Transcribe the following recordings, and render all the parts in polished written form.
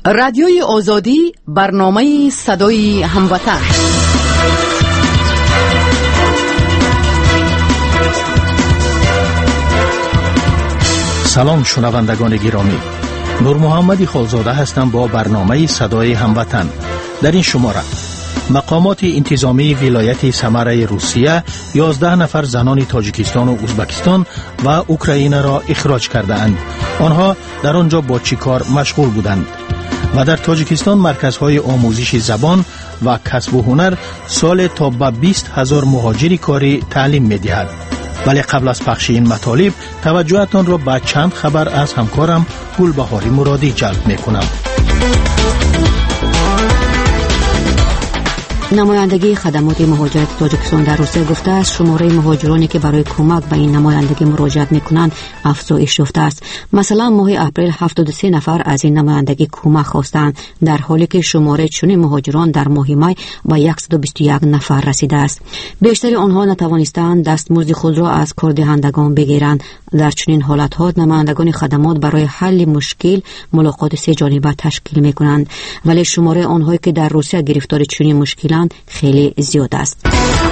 رادیوی آزادی، برنامه صدای هموطن. سلام شنوندگان گرامی، نور محمدی خالزاده هستم با برنامه صدای هموطن. در این شماره مقامات انتظامی ولایت سمر روسیه 11 نفر زنان تاجیکستان و ازبکستان و اوکراین را اخراج کردند. آنها در آنجا با چی کار مشغول بودند؟ و در تاجیکستان مرکزهای آموزش زبان و کسب و هنر سال تا به 20,000 مهاجر کاری تعلیم می‌دهد. ولی قبل از پخش این مطالب توجهتان را به چند خبر از همکارم گلبهاری مرادی جلب می‌کنم. نمایندگی خدمات مهاجرت تاجیکستان در روسیه گفته است شماره مهاجرانی که برای کمک به این نمایندگی مراجعت می‌کنند افزایش یافته است. مثلا ماه اپریل 73 نفر از این نمایندگی کمک خواستند، در حالی که شماره چنین مهاجران در ماه می به 121 نفر رسیده است. بیشتر آنها نتوانستند دستمزد خود را از کاردهندگان بگیرند. در چنین حالت‌ها نمایندگان خدمات برای حل مشکل ملاقات سه جانبه تشکیل می‌کنند، ولی شماره آنهایی که در روسیه گرفتار چنین مشکلند خیلی زیاد است.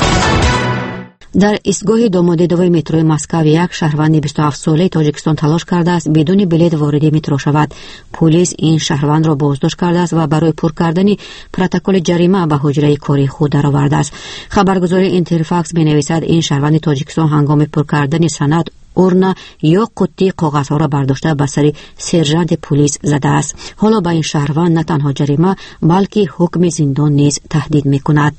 در ایستگاه داماده دوی مترو مسکو یک شهروند 27 ساله تاجیکستان تلاش کرده است بدون بلیط وارد مترو شود. پلیس این شهروند را بازداشت کرده است و برای پر کردن پروتکل جریمه به حجره کاری خود درآورده است. خبرگزاری اینترفاکس می‌نویسد این شهروند تاجیکستان هنگام پر کردن سند اورنا یا قطعه کاغذها را برداشته به سر سرژانت پلیس زده است. حالا به این شهروند نه تنها جریمه بلکه حکم زندان نیز تهدید می‌کند.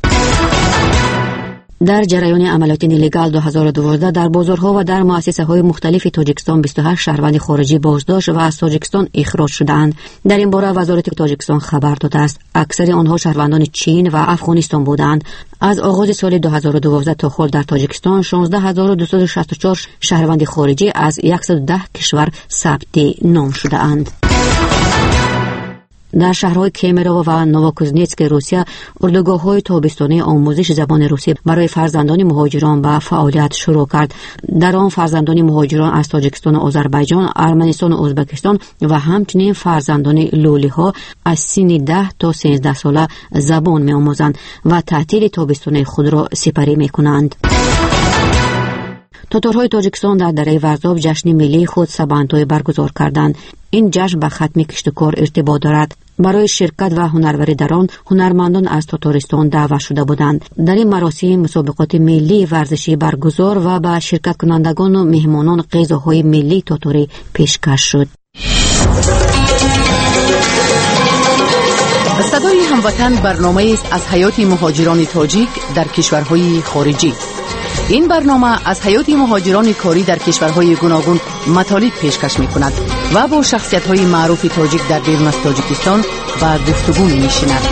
در جریان عملیات نیلیگال 2012 در بازارها و در مؤسسه‌های مختلف تاجیکستان 28 شهروند خارجی بازداشت و از تاجیکستان اخراج شدند. در این باره وزارت تاجیکستان خبر داده است اکثر آنها شهروندان چین و افغانستان بودند. از آغاز سال 2012 تا حال در تاجیکستان 16264 شهروند خارجی از 110 کشور ثبت نام شده اند. در شهرهای کیمیرو و نووکوزنیتسک روسیه اردوگاه‌های تابستانی آموزش زبان روسی برای فرزندان مهاجران به فعالیت شروع کرد. در آن فرزندان مهاجران از تاجیکستان و آذربایجان، ارمنستان و ازبکستان و همچنین فرزندان لولی‌ها از سن 10 تا 13 ساله زبان می‌آموزند و تعطیل تابستانی خود را سپری می‌کنند. تاتارهای تاجیکستان در دره ورزاب جشن ملی خود سبانتوی برگزار کردند. این جشن به ختم کشتکار ارتباط دارد. برای شرکت و هنروری در آن هنرمندان از تاتارستان دعوت شده بودند. در این مراسم مسابقات ملی ورزشی برگزار و به شرکت کنندگان و مهمانان غذاهای ملی تاتاری پیشکش شد. صدای هموطن برنامه است از حیات مهاجران تاجیک در کشورهای خارجی. این برنامه از حیات مهاجران کاری در کشورهای گوناگون مطالب پیشکش می‌کند و با شخصیت‌های معروف تاجیک در بیرون از تاجیکستان با گفتگو می‌نشیند.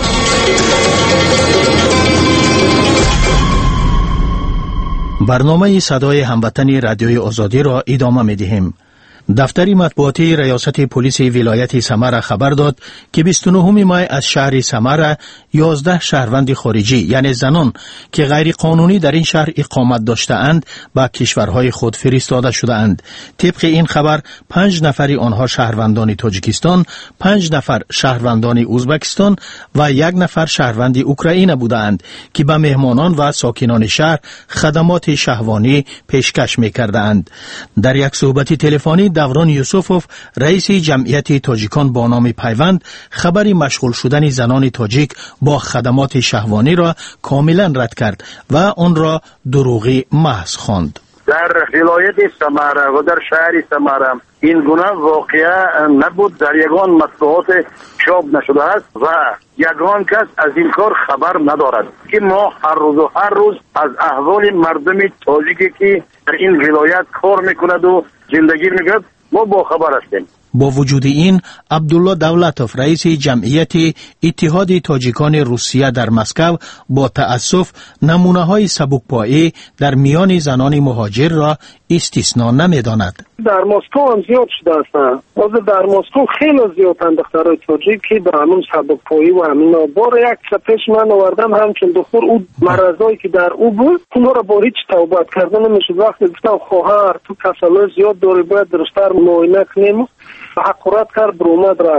برنامه صدای هموطن رادیوی آزادی را ادامه می‌دهیم. دفتر مطبوعاتی ریاست پلیس ولایت سمر خبر داد که 29 می از شهر سمر 11 شهروند خارجی یعنی زنان که غیر قانونی در این شهر اقامت داشته‌اند به کشورهای خود فرستاده شده‌اند. طبق این خبر 5 نفر آنها شهروندان تاجیکستان، 5 نفر شهروندان ازبکستان و 1 نفر شهروند اوکراین بودند که به مهمانان و ساکنان شهر خدمات شهوانی پیشکش می‌کردند. در یک صحبت تلفنی دوران یوسفوف رئیس جمعیت تاجیکان با نام پیوند خبری مشغول شدن زنان تاجیک با خدمات شهوانی را کاملا رد کرد و آن را دروغی محض خواند. در ولایت سمر و در شهر سمر این گونه واقعه نبود، در یگان مطبوعات چاپ نشده است و یگان کس از این کار خبر ندارد که ما هر روز از احوال مردم تاجیکی که در این ولایت کار میکند و زندگی میکند ما با خبر هستیم. با وجود این عبدالله دولتوف رئیس جمعیت اتحاد تاجیکان روسیه در مسکو با تأسف نمونه‌های سبکپایی در میان زنان مهاجر را استثنا نمی‌داند. در مسکو هم زیاد شده است. در مسکو خیلی زیاد دخترای تاجیک که به همون سبکپایی و همین بار یک سپش من آوردم همچون دختر او مرضایی که در او بود اونها را با هیچ توبت کردن نمیشد. وقتی گفتم خواهر تو کسالای زیاد داری باید درستر معاینه کنیم حقارت کرد برومد رفت.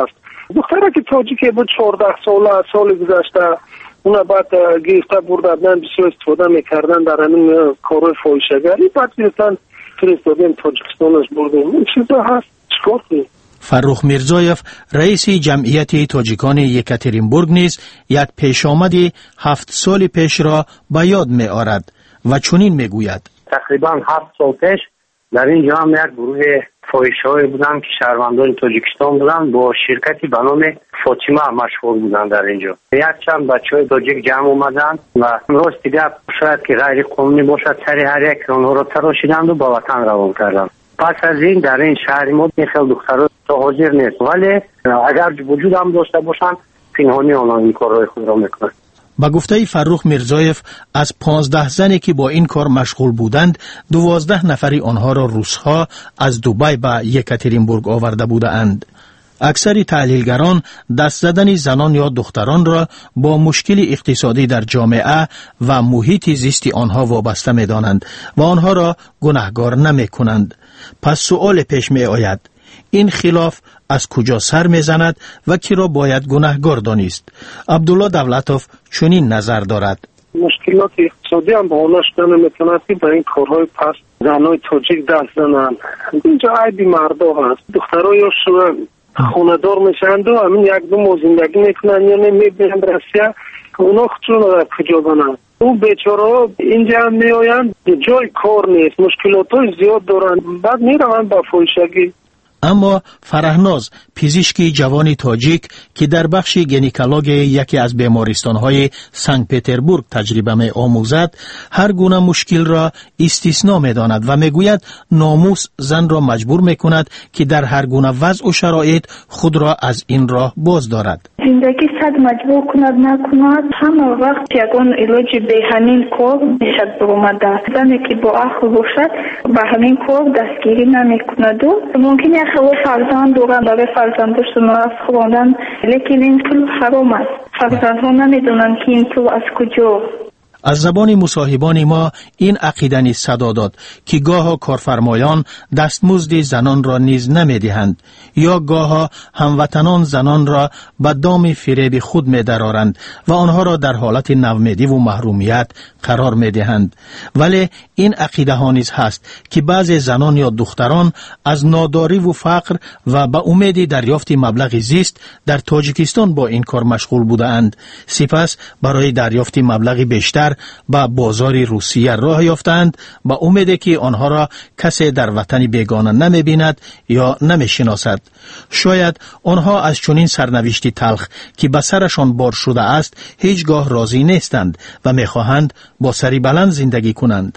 دختره که تاجیک بود 14 سال گذشته اونا بعد گرفته بردن بسیار استفاده میکردن در همین کار فاحشه‌گری بعد گرفتن فرستادیم تاجیکستانش بردیم. این چیزا هست چیکار کنیم؟ فرخ میرزایف رئیس جمعیت تاجیکان یکاترینبورگ نیز یک پیشامد 7 سال پیش را به یاد می آورد و چنین می گوید تقریبا 7 سال پیش در اینجا هم یک گروه فاحشه‌ای بودن که شهروندان تاجیکستان بودن با شرکتی به نام فاطمه مشغول بودن در اینجا. یک چند بچه‌های تاجیک جمع اومدن و راست دیگه شاید که غیر قانونی باشد سر هر یک آنها را تراشیدند و به وطن روان کردند. پس از این در این شهر ما خیلی دخترها حاضر نیست ولی اگر وجود هم داشته باشند پنهانی آنها این کارهای خود را میکنند. با گفته فرخ میرزایف از 15 زنی که با این کار مشغول بودند 12 نفری آنها را روس‌ها از دوبای به یکاترینبورگ آورده بودند. اکثر تحلیلگران دست زدن زنان یا دختران را با مشکل اقتصادی در جامعه و محیط زیستی آنها وابسته می دانند و آنها را گناهکار نمی کنند. پس سؤال پیش می آید این خلاف از کجا سر می زند و کی را باید گناهکار دانست؟ عبدالله دولتوف چنین نظر دارد. مشکلات اقتصادی هم بهانه شدن میتوند که به این کارهای پس زنای تاجیک دست زنند. اینجا عیب مردا هست. دخترای خونه‌دار میشند و همین یک دو ماه زندگی میکنن یا نمیبینند روسیه اونا خودشون را کجا بنند. اون بیچاره اینجا هم میآیند جای کار نیست مشکلات زیاد دارند بعد میروند با فاحشگی. اما فرهناز پزشکی جوان تاجیک که در بخش گینکولوژی یکی از بیمارستان‌های سنت پتربورگ تجربه می آموزد هر گونه مشکل را استثنا می داند و می گوید ناموس زن را مجبور می کند که در هر گونه وضع و شرایط خود را از این راه باز دارد. زندگی صد مجبور کند نکند همه وقت یگان علاج به همین کار میشد برآمده. زنی که با عقل باشد به همین کار دستگیری نمی کند و ممکن است فرزند دارند برای فرزندشون از خواندن لیکن این پول حرام است. فرزندها نمیدونن که این پول از کجا. از زبان مصاحبان ما این عقیده نیز صدا داد که گاه کارفرمایان دستمزد زنان را نیز نمیدهند یا گاه هموطنان زنان را به دام فریب خود می‌درآورند و آنها را در حالت نومیدی و محرومیت قرار می‌دهند. ولی این عقیده ها نیز هست که بعضی زنان یا دختران از ناداری و فقر و به امید دریافت مبلغ زیست در تاجیکستان با این کار مشغول بودند. سپس برای دریافت مبلغ بیشتر به بازار روسیه راه یافتند با امید که آنها را کسی در وطن بیگانه نمی بیند یا نمی شناسد. شاید آنها از چنین سرنوشتی تلخ که به سرشان بار شده است هیچگاه راضی نیستند و می خواهند با سری بلند زندگی کنند.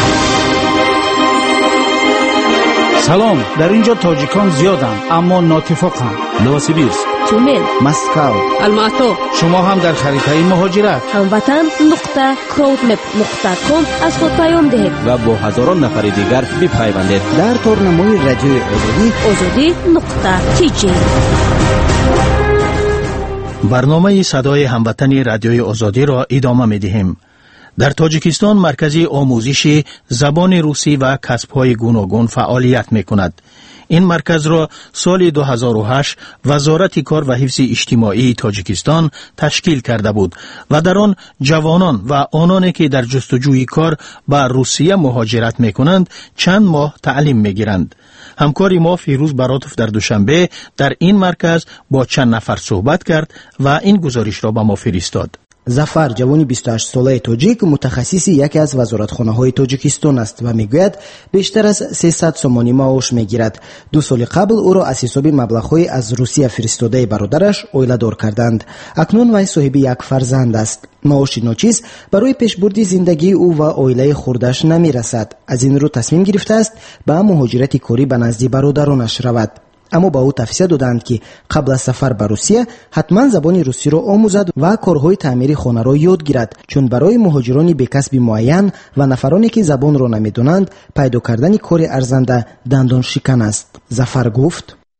سلام، در اینجا تاجیکان زیادند اما ناتفاقند. نوسیبیرسک، تومن، مسکو، الماتو. شما هم در خریدهای مهاجرت هموطن.crowdmap.com از خود پیام دهید و با هزاران نفر دیگر بپیوندید در تورنمای رادیوی azadi.tj. برنامه صدای هموطن رادیوی آزادی را ادامه می‌دهیم. در تاجیکستان مرکز آموزش زبان روسی و کسب‌های گوناگون فعالیت می‌کند. این مرکز را سال 2008 وزارت کار و حفظ اجتماعی تاجیکستان تشکیل کرده بود و در آن جوانان و آنانی که در جستجوی کار به روسیه مهاجرت می‌کنند چند ماه تعلیم می‌گیرند. همکاری ما فیروز براتوف در دوشنبه در این مرکز با چند نفر صحبت کرد و این گزارش را به ما فرستاد. ظفر جوانی 28 ساله تاجیک متخصص یکی از وزارتخانه‌های تاجیکستان است و میگوید بیشتر از 300 سومانی معاش میگیرد. 2 سال قبل او را از حساب مبلغ‌های از روسیه فرستاده برادرش اویله دار کردند. اکنون وی صاحب یک فرزند است. معاش ناچیز برای پیشبرد زندگی او و اویله خردش نمیرسد. از این رو تصمیم گرفته است به مهاجرت کاری به نزد برادرانش رود. اما با او توصیه دادند که قبل از سفر به روسیه حتما زبان روسی را آموزد و کارهای تعمیر خانه را یاد گیرد، چون برای مهاجران به کسب معین و نفرانی که زبان را نمیدانند پیدا کردن کار ارزنده دندان شکن است. ظفر گفت: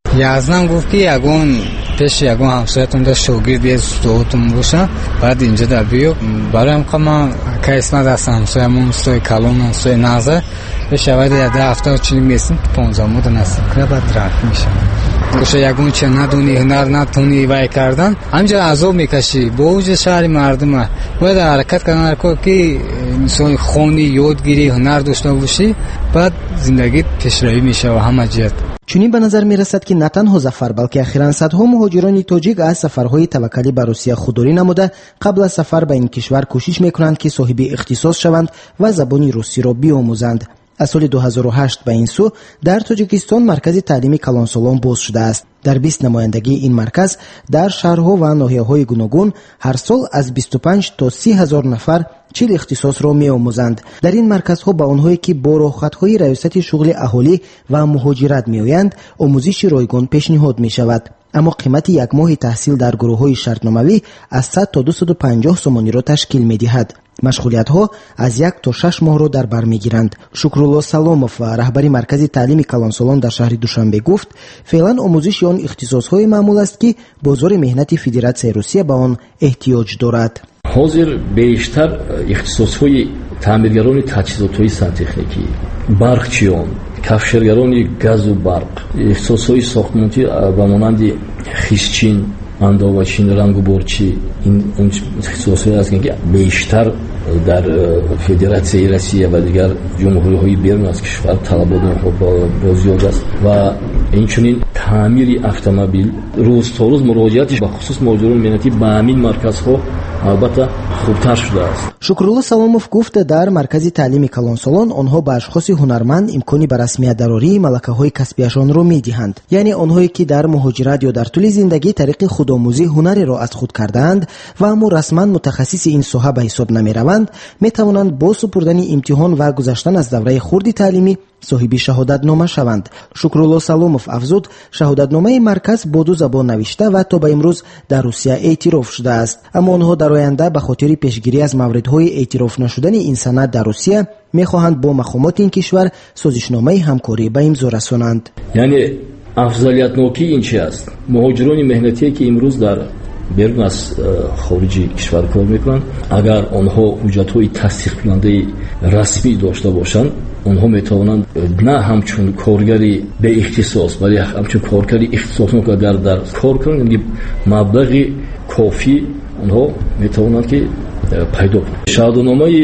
яздан гуфт ки ягон пеши ягон ҳамсоятон да шогирди устодтон боша, баъд инҷа да биё бароям қама кайсмат ҳастам ҳамсоямон устои калон устои назар бешавад 17-40 месин 15 мода насиб кара баъд рафт мешавад. гоша ягон чиз надони ҳунар натони вай кардан ҳамҷа азоб мекашӣ бо вуҷуди шаҳри мардума бояд ҳаракат кардан ки мисоли хони ёдгирӣ ҳунар дошта бошӣ баъд зиндагӣ пешравӣ мешава ҳама ҷиҳат. чунин ба назар мерасад ки на танҳо зафар балки ахиран садҳо муҳоҷирони тоҷик аз сафарҳои таваккалӣ ба русия худдорӣ намуда қабл аз сафар ба ин кишвар кӯшиш мекунанд ки соҳиби ихтисос шаванд ва забони русиро биомӯзанд. аз соли 2008 ба ин сӯ дар тоҷикистон маркази таълими калонсолон боз шудааст. дар 20 намояндагии ин марказ дар шаҳрҳо ва ноҳияҳои гуногун ҳар сол аз 25 то 30 ҳазор нафар чил ихтисосро меомӯзанд. дар ин марказҳо ба онҳое ки бо роҳхатҳои раёсати шуғли аҳолӣ ва муҳоҷират меоянд омӯзиши ройгон пешниҳод мешавад. аммо қимати як моҳи таҳсил дар гурӯҳҳои шартномавӣ аз 100 то 250 сомониро ташкил медиҳад. машғулиятҳо аз 1 то 6 моҳро дар бар мегиранд. шукрулло саломов, раҳбари маркази таълими калонсолон дар шаҳри душанбе гуфт, феълан омӯзиши он ихтисосҳои маъмул аст ки бозори меҳнати федератсияи русия ба он эҳтиёҷ дорад. ҳозир бештар ихтисосҳои таъмиргарони таҷҳизотҳои сантехникӣ, барқчиён, кафшергарони газу барқ, ихтисосҳои сохтмонӣ ба монанди хисчин, андовачин, рангуборчӣ, ин ихтисосҳое аст ки бештар дар федератсияи Россия ва дигар ҷумҳуриҳои берун аз кишвар талабот бо зиёд аст ва инчунин таъмири автомобил рӯз то рӯз муроҷиатиш ба хусус муҳоҷирони меҳнатӣ ба ҳамин марказҳо албатта хубтар шудааст. шукрулло саломов гуфт, дар маркази таълими калонсолон онҳо ба ашхоси ҳунарманд имкони ба расмиятдарории малакаҳои касбиашонро медиҳанд. яъне онҳое ки дар муҳоҷират ё дар тӯли зиндагӣ тариқи худомӯзӣ ҳунареро аз худ кардаанд ва аммо расман мутахассиси ин соҳа ба ҳисоб намераванд, метавонанд бо супурдани имтиҳон ва гузаштан аз давраи хурди таълимӣ соҳиби шаҳодатнома шаванд. шукрулло саломов афзуд, шаҳодатномаи марказ бо 2 забон навишта ва то ба имрӯз дар русия эътироф шудааст. аммо онҳо дар оянда ба хотири пешгирӣ аз мавридҳои эътироф нашудани ин санад дар русия мехоҳанд бо мақомоти ин кишвар созишномаи ҳамкорӣ ба имзо расонанд. яъне афзалиятнокӣ ин чи аст? муҳоҷирони меҳнатие ки имрӯз дар берун аз хориҷи кишвар кор мекунанд, агар онҳо ҳуҷҷатҳои тасдиқкунандаи расмӣ дошта бошанд, онҳо метавонанд на ҳамчун коргари беихтисос, вале ҳамчун коргари ихтисоснок агар дар кор кунанд, маблағи кофӣ онҳо метавонанд ки пайдо кунанд. шаҳодатномаи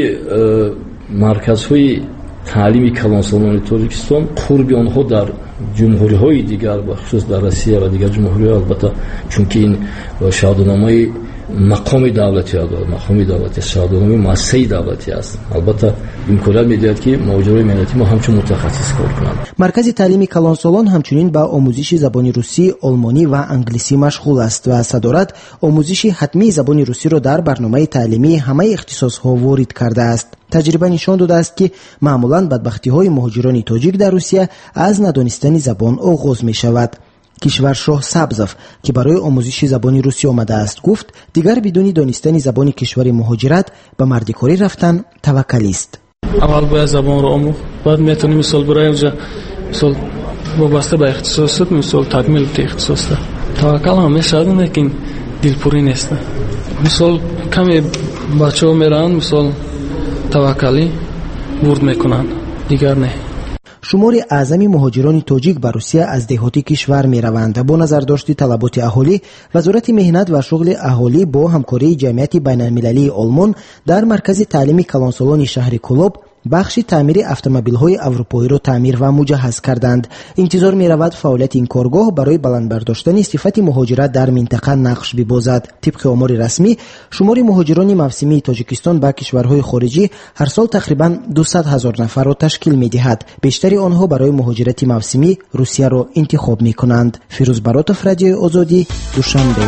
марказҳои таълими калонсолони тоҷикистон қурби онҳо дар ҷумҳуриҳои дигар ба хусус дар Россия ва дигар ҷумҳуриҳо албатта чунки ин шаҳодатномаи мақоми давлатӣ мақоми давлатӣ шаҳодатномаи муассисаи давлатӣ аст. албатта имконият медиҳад ки муҳоҷирони меҳнатӣ мо ҳамчун мутахассис кор кунанд. маркази таълими калонсолон ҳамчунин ба омӯзиши забони русӣ, олмонӣ ва англисӣ машғул аст ва садорат омӯзиши ҳатмии забони русиро дар барномаи таълимии ҳамаи ихтисосҳо ворид кардааст. таҷриба нишон додааст ки маъмулан бадбахтиҳои муҳоҷирони тоҷик дар русия аз надонистани забон оғоз мешавад. кишваршоҳ сабзов, ки барои омӯзиши забони русӣ омадааст, гуфт, дигар бидуни донистани забони кишвари муҳоҷират ба мардикорӣ рафтан таваккалист. аввал бояд забонро омӯхт, баъд метавонӣ мисол барои онҷа мисол вобаста ба ихтисосот мисол такмил ихтисоста таваккал ҳам мешавад, лекин дилпурӣ нест. мисол каме бачаҳо мераванд мисол таваккалӣ вурд мекунанд, дигар не. шумори аъзами муҳоҷирони тоҷик ба русия аз деҳоти кишвар мераванд. бо назардошти талаботи аҳолӣ, вазорати меҳнат ва шуғли аҳолӣ бо ҳамкории ҷамъияти байналмилалии олмон дар маркази таълими калонсолони шаҳри Колоб бахши таъмири автомобилҳои аврупоиро таъмир ва муҷаҳҳаз карданд. интизор меравад фаъолияти ин коргоҳ барои баландбардоштани сифати муҳоҷират дар минтақа нақш бибозад. тибқи омори расмӣ, шумори муҳоҷирони мавсимии тоҷикистон ба кишварҳои хориҷӣ ҳар сол тақрибан 200 ҳазор нафарро ташкил медиҳад. бештари онҳо барои муҳоҷирати мавсимӣ русияро интихоб мекунанд. фирӯз баротов, радиои Озодӣ, Душанбе.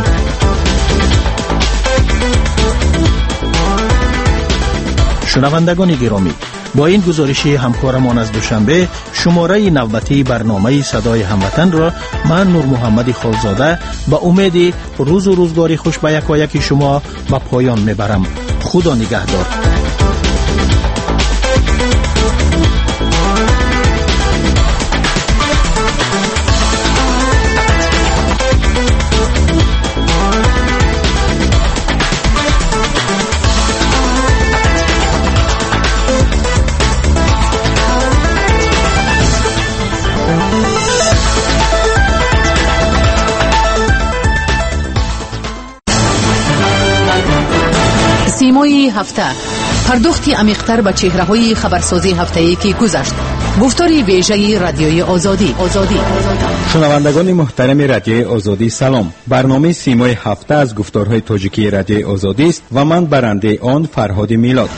шунавандагони гиромӣ, با این گزارشی همکارمان از دوشنبه شماره نوبتی برنامه صدای هموطن را من نور محمد خالزاده با امید روز و روزگاری خوش به یکایک شما به پایان میبرم. خدا نگهدار. سیمای هفته، پرداختی عمیق‌تر به چهره‌های خبرسازی هفته‌ای که گذشت. گفتار ویژه رادیوی آزادی. شنوندگان محترم رادیوی آزادی سلام. برنامه سیمای هفته از گفتارهای تاجیکی رادیوی آزادی است و من برنده آن فرهاد میلاد.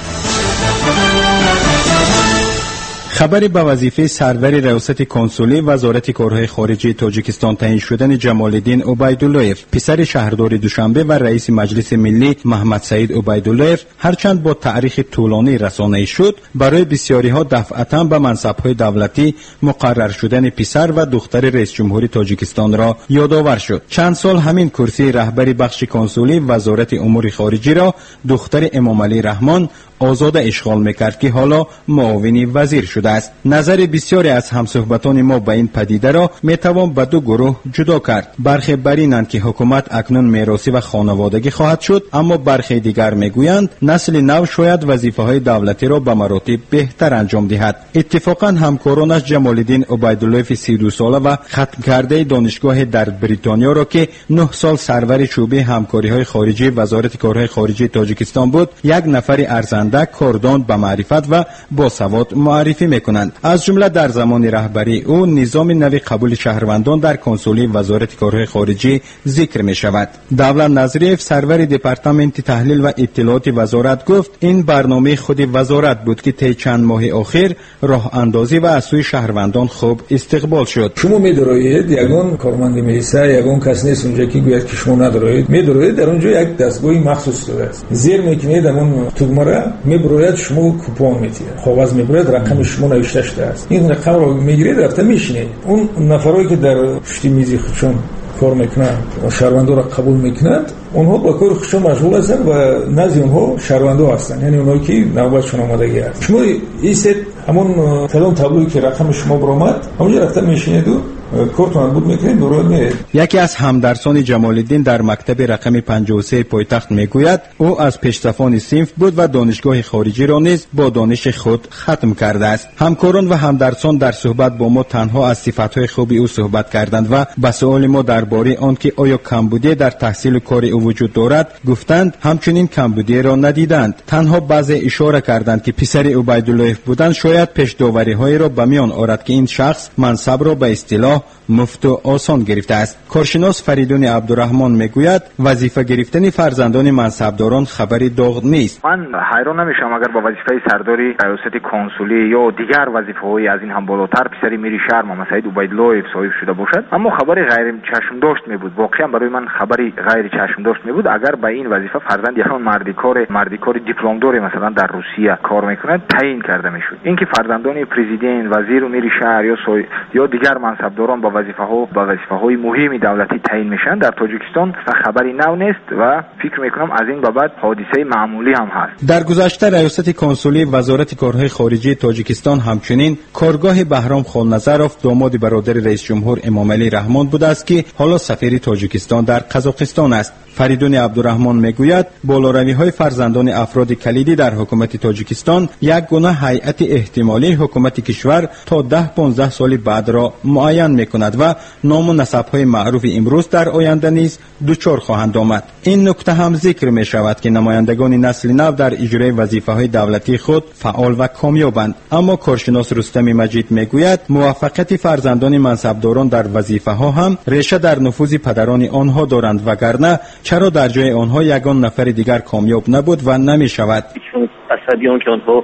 خبری به وظیفه سرور ریاست کنسولی وزارت کارهای خارجه تاجیکستان تعیین شدن جمالالدین عبیداللهیف، پسر شهردار دوشنبه و رئیس مجلس ملی محمد سعید عبیداللهیف، هرچند با تاریخ طولانی رسانه‌ای شد، برای بسیاری‌ها دفعتاً به منصب‌های دولتی مقرر شدن پسر و دختر رئیس جمهوری تاجیکستان را یادآور شد. چند سال همین کرسی رهبری بخش کنسولی وزارت امور خارجه را دختر امامعلی رحمان آزاد اشغال میکرد که حالا معاون وزیر شده است. نظر بسیاری از همصحبتان ما به این پدیده را میتوان به دو گروه جدا کرد. برخی بر اینند که حکومت اکنون میراثی و خانوادگی خواهد شد، اما برخی دیگر میگویند نسل نو شاید وظیفه‌های دولتی را به مراتب بهتر انجام دهد. اتفاقا همکارانش جمالالدین عبیداللهیف 32 ساله و ختم کرده دانشگاه در بریتانیا را که 9 سال سرور شعبه همکاری‌های خارجی وزارت کارهای خارجه تاجیکستان بود، یک نفر ارزنده کاردان به معرفت و باسواد معرفی میکنند. از جمله در زمان رهبری او نظام نوی قبول شهروندان در کنسولی وزارت کارهای خارجه ذکر می شود. دولت نظریف سرور دپارتمنت تحلیل و اطلاعات وزارت گفت این برنامه خود وزارت بود که طی چند ماه اخیر راه اندازی و از سوی شهروندان خوب استقبال شد. شما می‌دارید یگان کارمند میسه یگان کس نیست اونجا که گوید که شما ندارید، می‌دارید در اونجا یک دستگاه مخصوص داره است. زیر میکنید اون تومره میبروید، شما کوپون میتید، کاغذ میبرید، رقم شما نوشته شده است. این رقم رو میگیرید رفته میشینید. اون نفرایی که در پشت میز خودشون کار میکنند و شهروندان را قبول میکنند، اونها با کار خودشون مشغول هستند و نزد اونها شهروندان هستند، یعنی اونایی که نوبتشون آمادگی است. شما ایست همون کلام تابلویی که رقم شما برآمد همونجا رفته میشینید و کارتون بود میکنید درود میاد. یکی از همدرسان جمالالدین در مکتب رقم 53 پایتخت میگوید او از پیشتفان صنف بود و دانشگاه خارجی را نیز با دانش خود ختم کرده است. همکاران و همدرسان در صحبت با ما تنها از صفاتهای خوبی او صحبت کردند و به سؤال ما درباره آنکه آیا کمبودی در تحصیل کار او وجود دارد گفتند همچنین کمبودی را ندیدند. تنها بعضی اشاره کردند که پسر عبیداللهیف بودند شاید پیش داوری‌هایی را به میان آورد که این شخص منصب را به اصطلاح مفت و آسان گرفته است. کارشناس فریدون عبدالرحمن میگوید وظیفه گرفتن فرزندان منصبداران خبری داغ نیست. من حیران نمیشم اگر با وظیفه سرداری ریاست کنسولی یا دیگر وظیفه‌های از این هم بالاتر پسری میری شهر محمد سعید عبیداللهیف صاحب شده باشد، اما خبری غیر چشم داشت میبود. واقعا برای من خبری غیر چشم داشت میبود اگر به این وظیفه فرزند یکان مردیکار دیپلمدار مثلا در روسیه کار میکند تعیین کرده میشد. اینکه فرزندان پرزیدنت، وزیر و میری شهر یا دیگر منصبداران با وظیفه‌های مهمی دولتی تعیین میشن در تاجیکستان خبری نو نیست و فکر میکنم از این بابت حادثه معمولی هم هست. در گذشته ریاست کنسولی وزارت کارهای خارجه تاجیکستان همچنین کارگاه بهرام خان‌نظرов داماد برادر رئیس جمهور امامعلی رحمان بوده است که حالا سفیر تاجیکستان در قزاقستان است. فریدون عبدالرحمن میگوید بالاروی‌های فرزندان افراد کلیدی در حکومت تاجیکستان یک گونه هیئت احتمالی حکومت کشور تا 10-15 سال بعد را معین میکند و نام و نسب‌های معروف امروز در آینده نیز دچار خواهند آمد. این نکته هم ذکر می شود که نمایندگان نسل نو در اجرای وظیفه‌های دولتی خود فعال و کامیابند، اما کارشناس رستم مجید میگوید موفقیت فرزندان منصبداران در وظیفه‌ها هم ریشه در نفوذ پدران آنها دارند، وگرنه چرا در جای آنها یگان نفر دیگر کامیاب نبود و نمی شود؟ عصبیان که آنها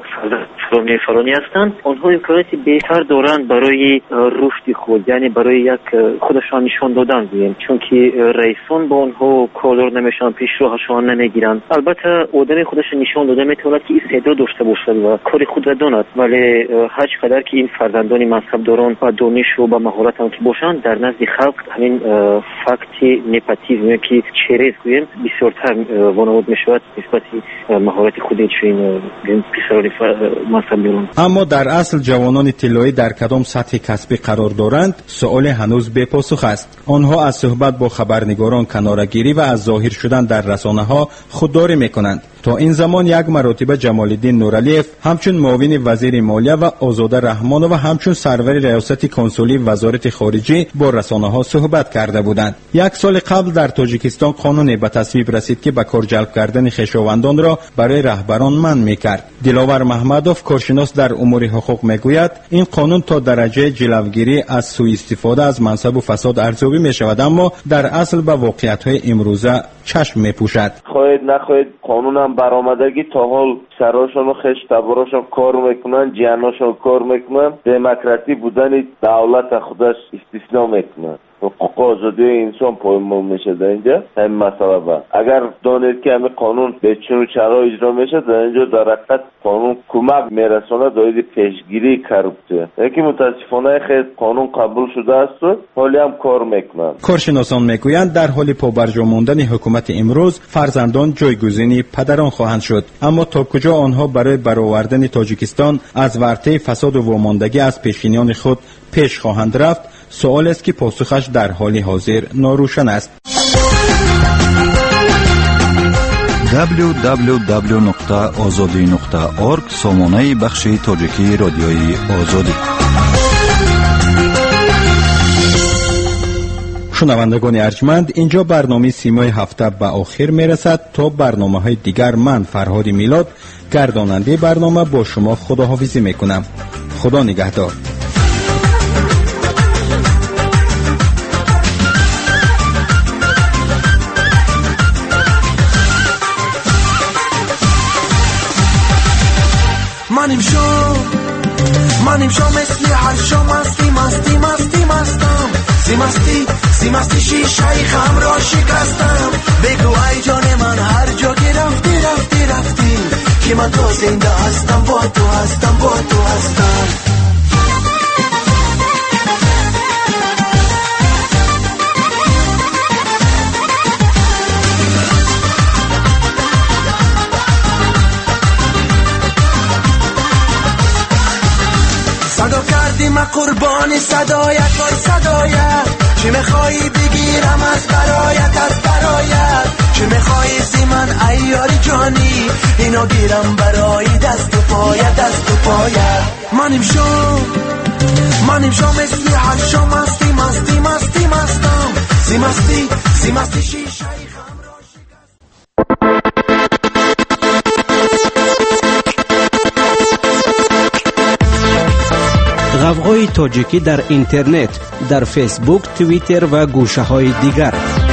فرانی هستند، آنها امکانات بهتر دارند برای رشد خود، یعنی برای یک خودشان نشان دادن بگیم، چون که رئیسان با آنها کار نمیشن، پیشروهشان نمیگیرند. البته آدم خودش نشان داده میتواند که استعداد داشته باشد و کار خود را داند، ولی هر چقدر که این فرزندان منصبداران و دانش و با مهارت هم که باشند در نزد خلق همین فکت نپاتیزم که چرز گویم بسیارتر وانمود میشود نسبت مهارت خود این پسران منصبداران. اما در اصل جوانان طلایی در کدام سطح کسبی قرار دارند سؤال هنوز بے پاسخ است. آنها از صحبت با خبرنگاران کناره‌گیری و از ظاهر شدن در رسانه‌ها خودداری می‌کنند. تا این زمان یک مرتبه جمال الدین نورعلیف همچون معاون وزیر مالیه و آزاده رحمانو و همچون سرور ریاست کنسولی وزارت خارجه با رسانه‌ها صحبت کرده بودند. یک سال قبل در تاجیکستان قانونی به تصویب رسید که به کار جلب کردن خویشاوندان را برای رهبران منع می‌کرد. دلاور محمدوف کارشناس در امور حقوق میگوید این قانون تا درجه جلوگیری از سوء استفاده از منصب و فساد ارزیابی می‌شود، اما در اصل به واقعیت‌های امروزه چشم می‌پوشد. خواهید نخواهید قانون هم برآمدگی تا حال سراشون و خش تباراشون کار میکنن، جیاناشون کار میکنن، دموکراتی بودن دولت خودش استثنا میکنن. حقوق آزادی انسان پایمال میشه در اینجا. همین مسئله با اگر دانید که همین قانون به چون چرا اجرا میشه در اینجا در حقیقت قانون کمک میرسونه داید پیشگیری کارپسیون. یکی متاسفانه خیلی قانون قبول شده است و حالی هم کار میکنن. کارشناسان میگویند در حال پابرجا ماندن حکومت امروز فرزندان جایگزین پدران خواهند شد، اما تا کجا آنها برای برآوردن تاجیکستان از ورطه فساد و واماندگی از پیشینیان خود پیش خواهند رفت، سوال است که پاسخش در حال حاضر ناروشن است. www.azadi.org سامانه بخش تاجیکی رادیوی آزادی. شنوندگان ارجمند، اینجا برنامه سیمای هفته به آخر میرسد. تا برنامه های دیگر من فرهاد میلاد گرداننده برنامه با شما خداحافظی میکنم. خدا نگهدار. منیم شو مثل هر شو مستی شیشه خم را شکستم. بگو ای جان من هر جا که رفتی که من تو زنده هستم، با تو هستم. صدا کردی من قربانی صدایت، وای صدایت. چی میخوایی بگیرم از برایت چی میخوایی زی من ای یاری جانی، اینو گیرم برای دست و پایت. منیم شو مثل هر شو مستی شیشه خم را غوغای تاجیکی در اینترنت، در فیسبوک، توییتر و گوشه‌های دیگر.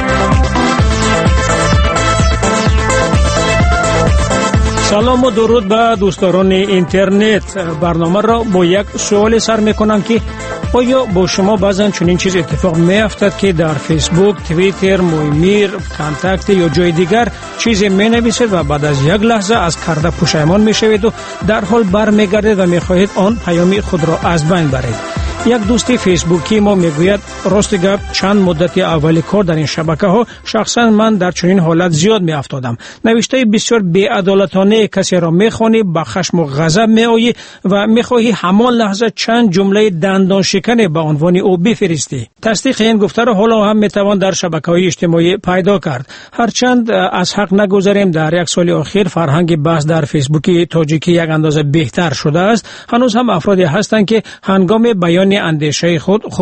سلام و درود به دوستان اینترنت. برنامه را با یک سوال سر میکنم که آیا با شما بعضا چنین چیز اتفاق میافتد که در فیسبوک، توییتر، مویمیر، کانتکت یا جای دیگر چیزی مینویسید و بعد از یک لحظه از کرده پشیمان میشوید و در حال برمیگردید و میخواهید آن پیام خود را از بین برید؟ یک دوست فیسبوکی ما میگوید راست گپ چند مدتی اولی کار در این شبکه ها شخصا من در چنین حالت زیاد می افتادم. نوشته بسیار بی‌عدالتانه کسی را میخوانی، با خشم و غضب میآیی و میخواهی همان لحظه چند جمله دندان شکنی به عنوان او بفرستی. تصدیق این گفته را حالا هم میتوان در شبکه‌های اجتماعی پیدا کرد. هرچند از حق نگذاریم در یک سال اخیر فرهنگ بحث در فیسبوکی تاجیکی یک اندازه بهتر شده است، هنوز هم افرادی هستند که هنگام بیان اندیشه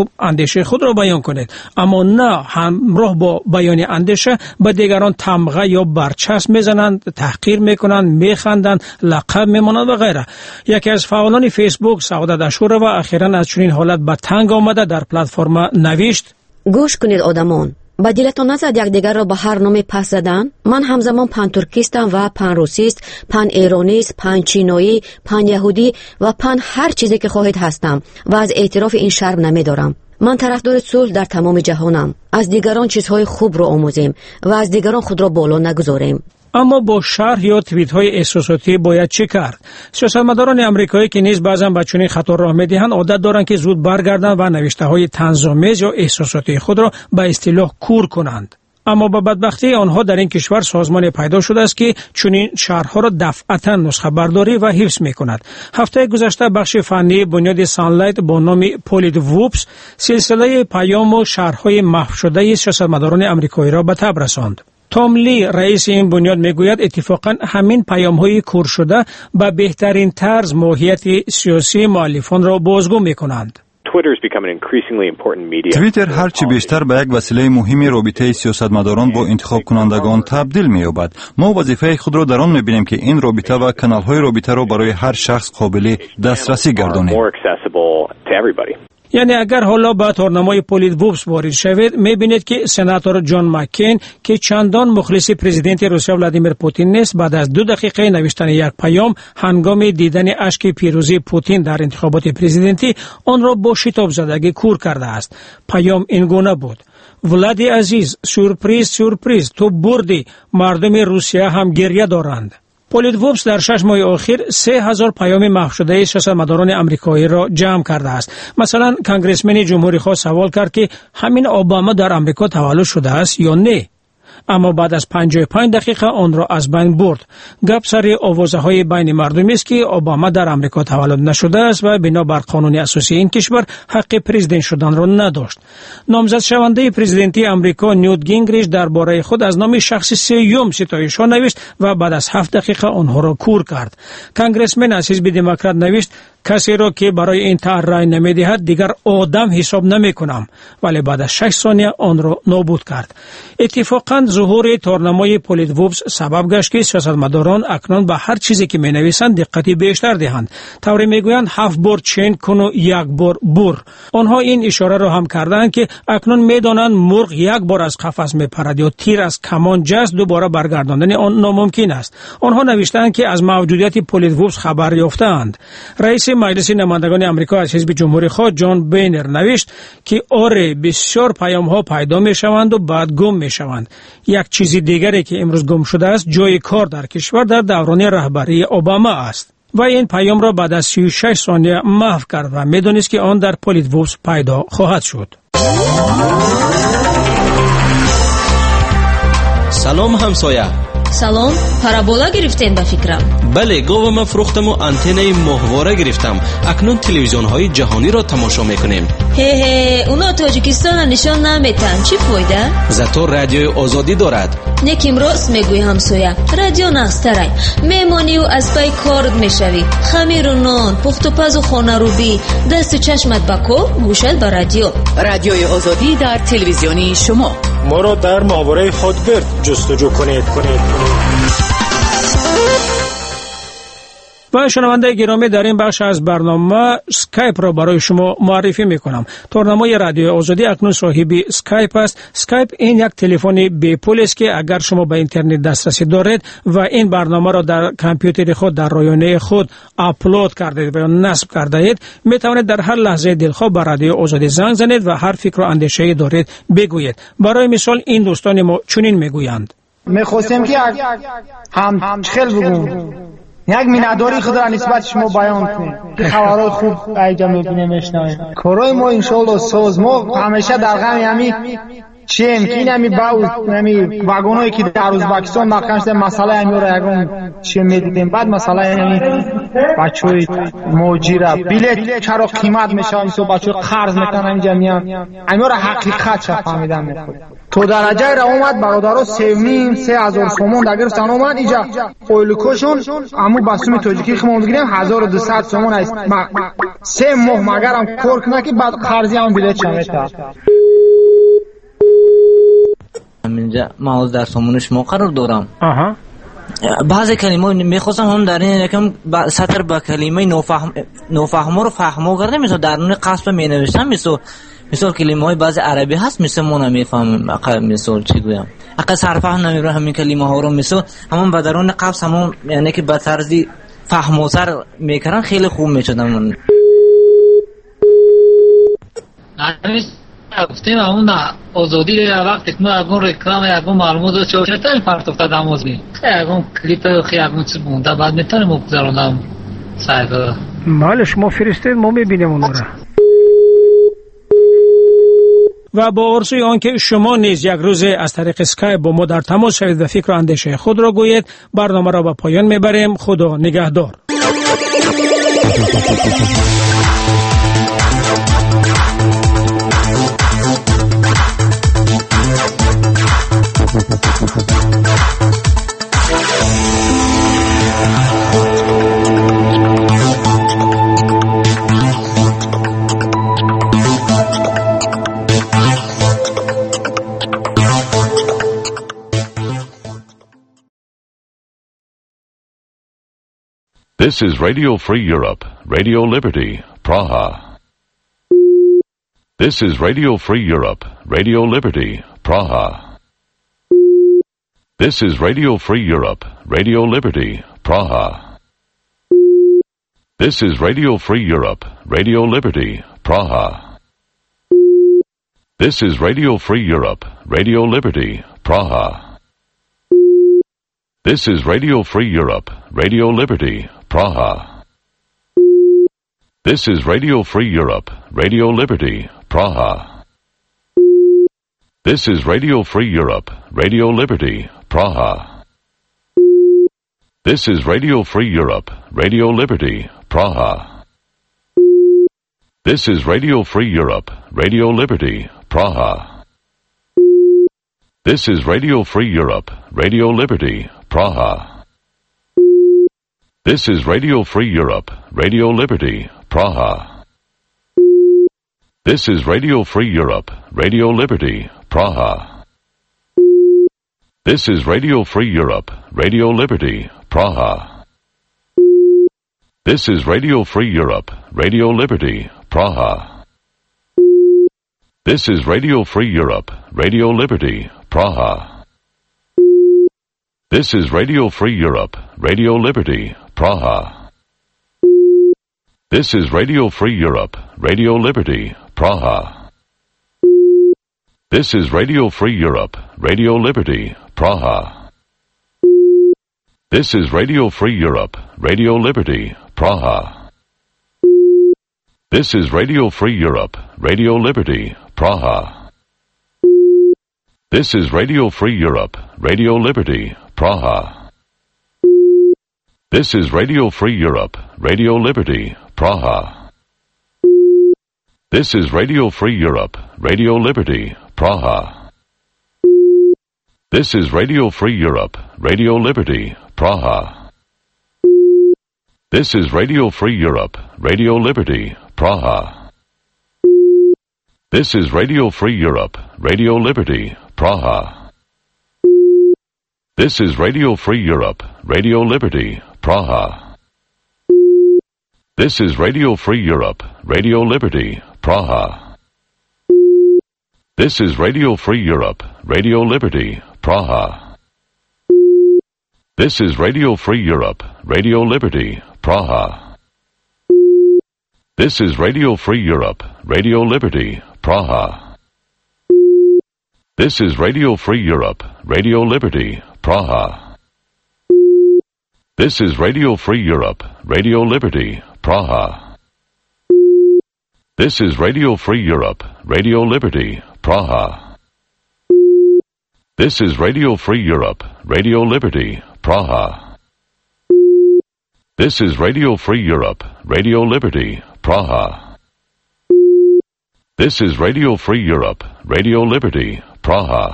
خود را بیان کنید، اما نه همراه با بیان اندیشه به دیگران تمغه یا برچسب میزنند، تحقیر میکنند، میخندند، لقب میمانند و غیره. یکی از فعالان فیسبوک سعادت اشور و اخیراً از چنین حالت به تنگ آمده در پلتفرم نوشت: گوش کنید آدمان، با دلتان نزد یکدیگر را به هر نامی پس زدن؟ من همزمان پن ترکیستم و پن روسیست، پن ایرانیست، پن چینایی، پن یهودی و پن هر چیزی که خواهید هستم و از اعتراف این شرم نمی دارم. من طرفدار صلح در تمام جهانم. از دیگران چیزهای خوب را آموزیم و از دیگران خود را بالا نگذاریم. اما با شرح یا توییت های احساساتی باید چه کرد؟ سیاستمداران امریکایی که نیز بعضا به چنین خطا راه می‌دهند عادت دارند که زود برگردند و نوشته های طنزآمیز یا احساساتی خود را به اصطلاح کور کنند. اما به بدبختی آنها در این کشور سازمان پیدا شده است که چنین شرح‌ها را دفعتاً نسخه برداری و حفظ می‌کند. هفته گذشته بخش فنی بنیاد سانلایت با نام پولیت ووپس سلسله پیام و شرح‌های محو شده سیاستمداران امریکایی را به تب رساند. تام لی رئیس این بنیاد میگوید اتفاقا همین پیام‌های کور شده به بهترین طرز ماهیت سیاسی مؤلفان را بازگو می‌کنند. توییتر هرچی بیشتر به یک وسیله مهم رابطه سیاستمداران با انتخاب کنندگان تبدیل می‌یابد. ما وظیفه خود را در آن می‌بینیم که این رابطه و کانال‌های رابطه را برای هر شخص قابل دسترسی گردانیم. یعنی اگر حالا به تورنمای پولیت ووبس وارد شوید می‌بینید که سناتور جان مکین که چندان مخلص پرزیدنت روسیه ولادیمیر پوتین نیست، بعد از 2 دقیقه نوشتن یک پیام هنگام دیدن اشک پیروزی پوتین در انتخابات پرزیدنتی آن را با شتاب زدگی کور کرده است. پیام این گونه بود: ولادی عزیز، سورپریز سورپریز، تو بردی، مردم روسیه هم گریه دارند. پولیت ووبس در 6 ماه اخیر 3000 پیام محو شده سیاستمداران آمریکایی را جمع کرده است. مثلا کنگرسمن جمهوری خواه سوال کرد که همین اوباما در آمریکا تولد شده است یا نه، اما بعد از 55 دقیقه آن را از بین برد. گپ سر آوازه‌های بین مردمی است که اوباما در آمریکا تولد نشده است و بنابر قانون اساسی این کشور حق پرزیدنت شدن را نداشت. نامزد شونده پرزیدنتی آمریکا نیوت گینگریچ درباره خود از نام شخص سیوم ستایش‌ها نوشت و بعد از 7 دقیقه آنها را کور کرد. کنگرسمن از حزب دموکرات نوشت کسی را که برای این طرح رای نمی‌دهد دیگر آدم حساب نمی‌کنم، ولی بعد از 6 ثانیه آن را نابود کرد. اتفاقاً ظهور تورنمای پولیت ووبس سبب گشت که سیاستمداران اکنون به هر چیزی که می‌نویسند دقتی بیشتر دهند. طوری میگویند 7 بار چین کن و 1 بار بور. آنها این اشاره را هم کردند که اکنون می‌دانند مرغ 1 بار از قفس می‌پرد یا تیر از کمان جست دوباره برگرداندن آن ناممکن است. آنها نوشتند که از موجودیت پولیت ووبس خبر یافتند. رئیس مجلس نمایندگان آمریکا از حزب جمهوری خواه جان بینر نوشت که آره بسیار پیام ها پیدا می شوند و بعد گم می شوند. یک چیز دیگری که امروز گم شده است جای کار در کشور در دوران رهبری اوباما است و این پیام را بعد از 36 ثانیه محو کرد و می دانست که آن در پولیت ووبس پیدا خواهد شد. سلام همسایه. سلام، پارابولا گرفتین با فکرم؟ بله، گاوم فروختم و آنتنای ماهواره گرفتم. اکنون تلویزیون های جهانی را تماشا میکنیم. هه اونا تاجیکستان نشان نمیتن، چی فایده؟ زاتو رادیوی آزادی دارد. نکیم راست میگوی همسایه، رادیو نسترای میمانی و از پای کارت میشوی، خمیر و نان، پخت و پز و خانه روبی، دست و چشمت بکو، گوشت با رادیو. رادیوی آزادی در تلویزیونی شما. ما را در ماهواره خودگرد جستجو کنید. و شنونده گرامی، در این بخش از برنامه اسکایپ را برای شما معرفی میکنم. تورنمای رادیوی آزادی اکنون صاحب اسکایپ است. اسکایپ این یک تلفن بی پول است که اگر شما به اینترنت دسترسی دارید و این برنامه را در کامپیوتر خود در رایانه خود آپلود کردید و نصب کرده اید، می توانید در هر لحظه دلخواه به رادیو آزادی زنگ زنید و هر فکر و اندیشه‌ای دارید بگویید. برای مثال این دوستان ما چنین میگویند: میخواستم که هم خیلی بگم یک مینداری خود را نسبت شما بیان کنیم که خبرهای خوب اینجا میبینیم میشنویم. کارهای ما انشالله ساز، ما همیشه در غم همی چیم که این همی باز همی واگونایی که در ازبکستان مقام شده مسئله همی را یکم چیم میدیدیم، بعد مسئله همی بچه‌های موجی را بلیت چرا قیمت میشه همیسو بچه‌ها قرض میکنن اینجا میان همی را حقیقت شد فهمیدن میکنه. تو درجه را اومد برادرها 3,500 سومون در گرفتن اومد اینجا قویلکوشون اما بسوم تاجیکی خمون بگیریم 1200 سومون است 3 ماه مگرم کار کنه که بعد قرضی هم بلیت شمیتا. اینجا ما در سومون شما قرار دارم. بعضی کلمه میخواستم هم در این یکم سطر با کلمه نوفهمو رو فهمو کرده، مثل درون قصب می نوشتم، مثل کلمه های بعضی عربی هست مثل ما نمیفهمم مثل چی گویم اقل صرفه نمیبره همین کلمه ها رو مثل همون به درون قصب همون یعنی که به طرزی فهموتر میکردن خیلی خوب میشدن. گفتیم همون آزادی وقتی که ما اگون رکلام اگون معلومات رو چوشتر پرت افتاد هموزمی اگون کلیپ خیلی اگون چی بونده بعد میتونیم مگذارونم صحیفه مال شما فرستید ما میبینیم اون را. و با آرزوی آنکه شما نیز یک روز از طریق اسکایپ با ما در تماس شوید و فکر و اندیشه خود را گویید، برنامه را به پایان میبریم. خدا نگهدار. This is Radio Free Europe, Radio Liberty, Praha. This is Radio Free Europe, Radio Liberty, Praha. This is Radio Free Europe, Radio Liberty, Praha. This is Radio Free Europe, Radio Liberty, Praha. This is Radio Free Europe, Radio Liberty, Praha. This is Radio Free Europe, Radio Liberty, Praha. This is Radio Free Europe, Radio Liberty, Praha. This is Radio Free Europe, Radio Liberty, Praha. This is Radio Free Europe, Radio Liberty, Praha. This is Radio Free Europe, Radio Liberty, Praha. This is Radio Free Europe, Radio Liberty, Praha. This is Radio Free Europe, Radio Liberty, Praha. This is Radio Free Europe, Radio Liberty, Praha. This is Radio Free Europe, Radio Liberty, Praha. This is Radio Free Europe, Radio Liberty, Praha. This is Radio Free Europe, Radio Liberty, Praha. This is Radio Free Europe, Radio Liberty, Praha. This is Radio Free Europe, Radio Liberty, Praha. This is Radio Free Europe, Radio Liberty, Praha. This is Radio Free Europe, Radio Liberty, Praha. This is Radio Free Europe, Radio Liberty, Praha. This is Radio Free Europe, Radio Liberty, Praha. This is Radio Free Europe, Radio Liberty, Praha. This is Radio Free Europe, Radio Liberty, Praha. This is Radio Free Europe, Radio Liberty, Praha. This is Radio Free Europe, Radio Liberty, Praha. This is Radio Free Europe, Radio Liberty, Praha. This is Radio Free Europe, Radio Liberty, Praha. This is Radio Free Europe, Radio Liberty, Praha. This is Radio Free Europe, Radio Liberty, Praha. This is Radio Free Europe, Radio Liberty, Praha. This is Radio Free Europe, Radio Liberty, Praha. This is Radio Free Europe, Radio Liberty, Praha. This is Radio Free Europe, Radio Liberty, Praha. This is Radio Free Europe, Radio Liberty, Praha. This is Radio Free Europe, Radio Liberty, Praha. This is Radio Free Europe, Radio Liberty, Praha. This is Radio Free Europe, Radio Liberty, Praha.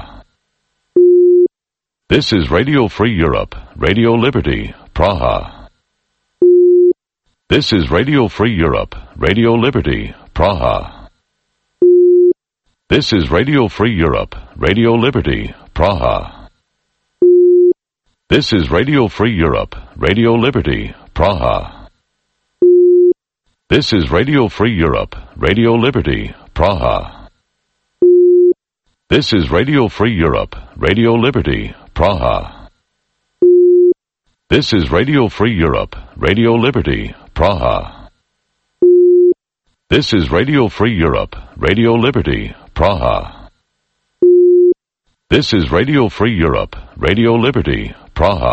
This is Radio Free Europe, Radio Liberty, Praha. This is Radio Free Europe, Radio Liberty, Praha. This is Radio Free Europe, Radio Liberty, Praha. This is Radio Free Europe, Radio Liberty, Praha. This is Radio Free Europe, Radio Liberty, Praha. This is Radio Free Europe, Radio Liberty, Praha. This is Radio Free Europe, Radio Liberty, Praha. This is Radio Free Europe, Radio Liberty, Praha. This is Radio Free Europe, Radio Liberty, Praha.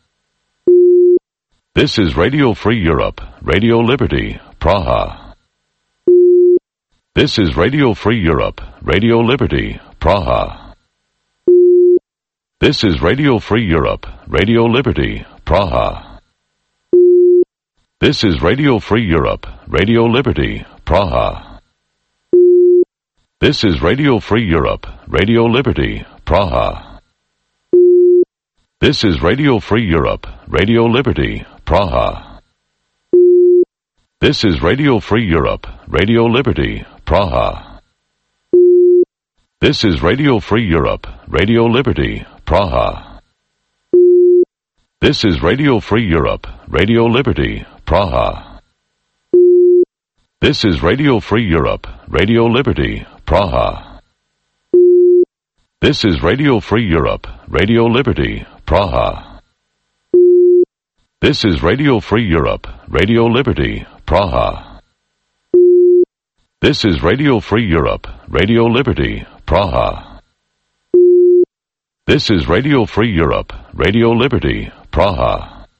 This is Radio Free Europe, Radio Liberty, Praha. This is Radio Free Europe, Radio Liberty, Praha. This is Radio Free Europe, Radio Liberty, Praha. This is Radio Free Europe, Radio Liberty, Praha. This is Radio Free Europe, Radio Liberty, Praha. This is Radio Free Europe, Radio Liberty, Praha. This is Radio Free Europe, Radio Liberty, Praha. This is Radio Free Europe, Radio Liberty, Praha. This is Radio Free Europe, Radio Liberty, Praha. This is Radio Free Europe, Radio Liberty, Praha. This is Radio Free Europe, Radio Liberty, Praha. This is Radio Free Europe, Radio Liberty, Praha. This is Radio Free Europe, Radio Liberty, Praha. This is Radio Free Europe, Radio Liberty, Praha.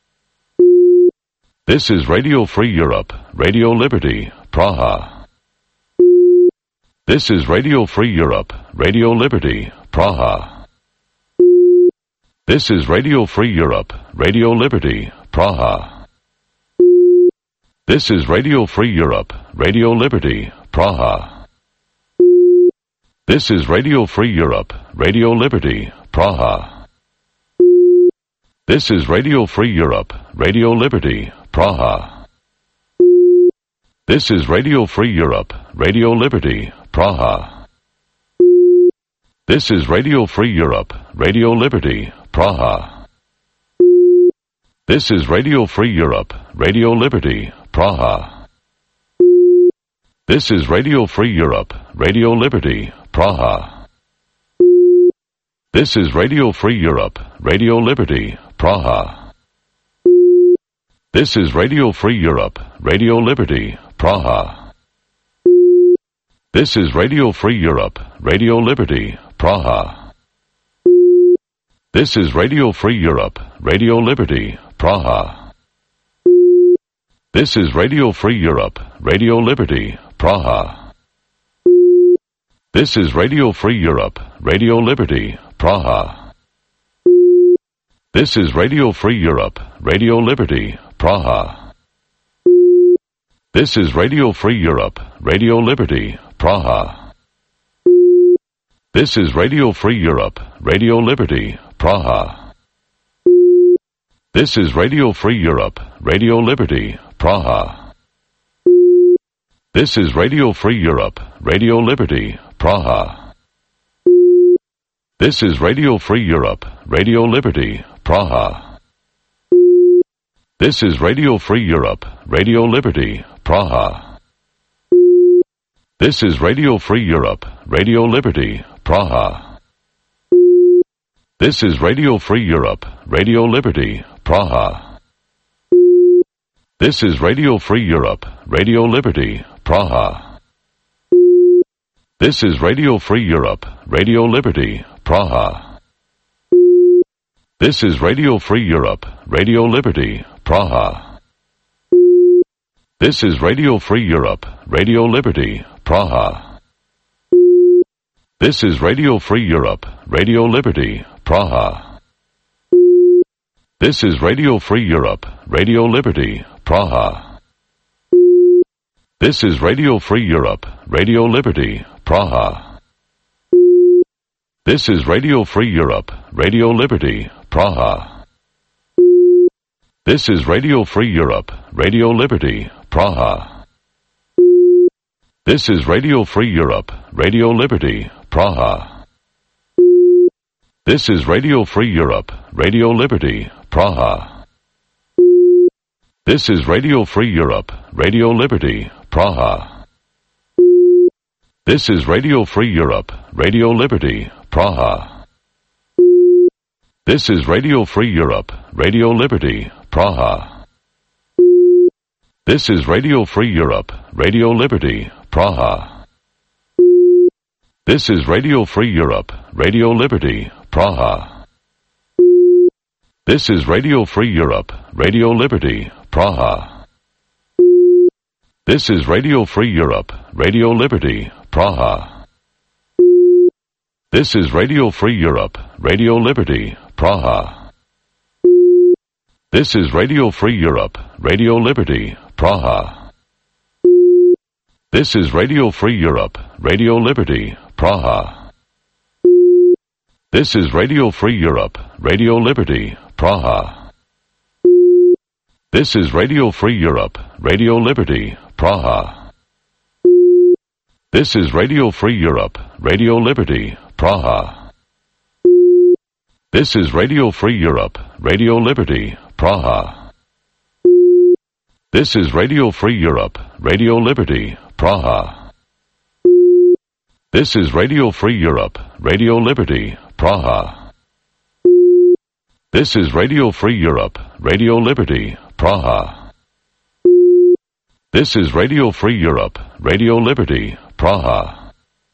This is Radio Free Europe, Radio Liberty, Praha. This is Radio Free Europe, Radio Liberty, Praha. This is Radio Free Europe, Radio Liberty, Praha. This is Radio Free Europe, Radio Liberty, Praha. This is Radio Free Europe, Radio Liberty, Praha. This is Radio Free Europe, Radio Liberty, Praha. This is Radio Free Europe, Radio Liberty, Praha. This is Radio Free Europe, Radio Liberty, Praha. This is Radio Free Europe, Radio Liberty, Praha. This is Radio Free Europe, Radio Liberty, Praha. This is Radio Free Europe, Radio Liberty, Praha. This is Radio Free Europe, Radio Liberty, Praha. This is Radio Free Europe, Radio Liberty, Praha. This is Radio Free Europe, Radio Liberty, Praha. This is Radio Free Europe, Radio Liberty, Praha. This is Radio Free Europe, Radio Liberty, Praha. This is Radio Free Europe, Radio Liberty, Praha. This is Radio Free Europe, Radio Liberty, Praha. This is Radio Free Europe, Radio Liberty, Praha. This is Radio Free Europe, Radio Liberty, Praha. This is Radio Free Europe, Radio Liberty, Praha. This is Radio Free Europe, Radio Liberty, Praha. This is Radio Free Europe, Radio Liberty, Praha. This is Radio Free Europe, Radio Liberty, Praha. This is Radio Free Europe, Radio Liberty, Praha. This is Radio Free Europe, Radio Liberty, Praha. This is Radio Free Europe, Radio Liberty, Praha. This is Radio Free Europe, Radio Liberty, Praha. This is Radio Free Europe, Radio Liberty, Praha. This is Radio Free Europe, Radio Liberty, Praha. This is Radio Free Europe, Radio Liberty, Praha. This is Radio Free Europe, Radio Liberty, Praha. This is Radio Free Europe, Radio Liberty, Praha. This is Radio Free Europe, Radio Liberty, Praha. This is Radio Free Europe, Radio Liberty, Praha. This is Radio Free Europe, Radio Liberty, Praha. This is Radio Free Europe, Radio Liberty, Praha. This is Radio Free Europe, Radio Liberty, Praha. This is Radio Free Europe, Radio Liberty, Praha. This is Radio Free Europe, Radio Liberty, Praha. This is Radio Free Europe, Radio Liberty, Praha. This is Radio Free Europe, Radio Liberty, Praha. This is Radio Free Europe, Radio Liberty, Praha. This is Radio Free Europe, Radio Liberty, Praha. This is Radio Free Europe, Radio Liberty, Praha. This is Radio Free Europe, Radio Liberty, Praha. This is Radio Free Europe, Radio Liberty, Praha. This is Radio Free Europe, Radio Liberty, Praha. This is Radio Free Europe, Radio Liberty, Praha. This is Radio Free Europe, Radio Liberty, Praha. This is Radio Free Europe, Radio Liberty, Praha. This is Radio Free Europe, Radio Liberty, Praha. This is Radio Free Europe, Radio Liberty, Praha. This is Radio Free Europe, Radio Liberty, Praha.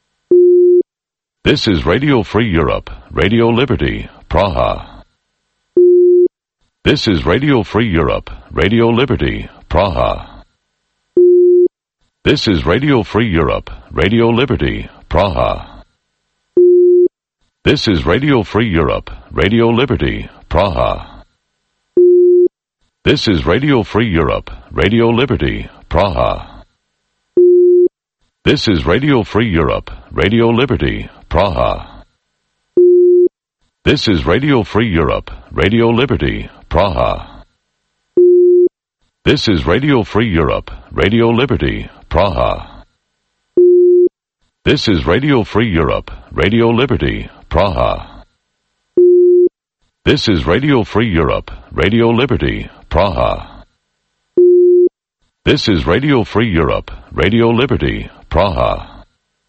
This is Radio Free Europe, Radio Liberty, Praha. This is Radio Free Europe, Radio Liberty, Praha. This is Radio Free Europe, Radio Liberty, Praha. This is Radio Free Europe, Radio Liberty, Praha. This is Radio Free Europe, Radio Liberty, Praha. This is Radio Free Europe, Radio Liberty, Praha. This is Radio Free Europe, Radio Liberty, Praha. This is Radio Free Europe, Radio Liberty, Praha. This is Radio Free Europe, Radio Liberty, Praha. This is Radio Free Europe, Radio Liberty, Praha. This is Radio Free Europe, Radio Liberty, Praha.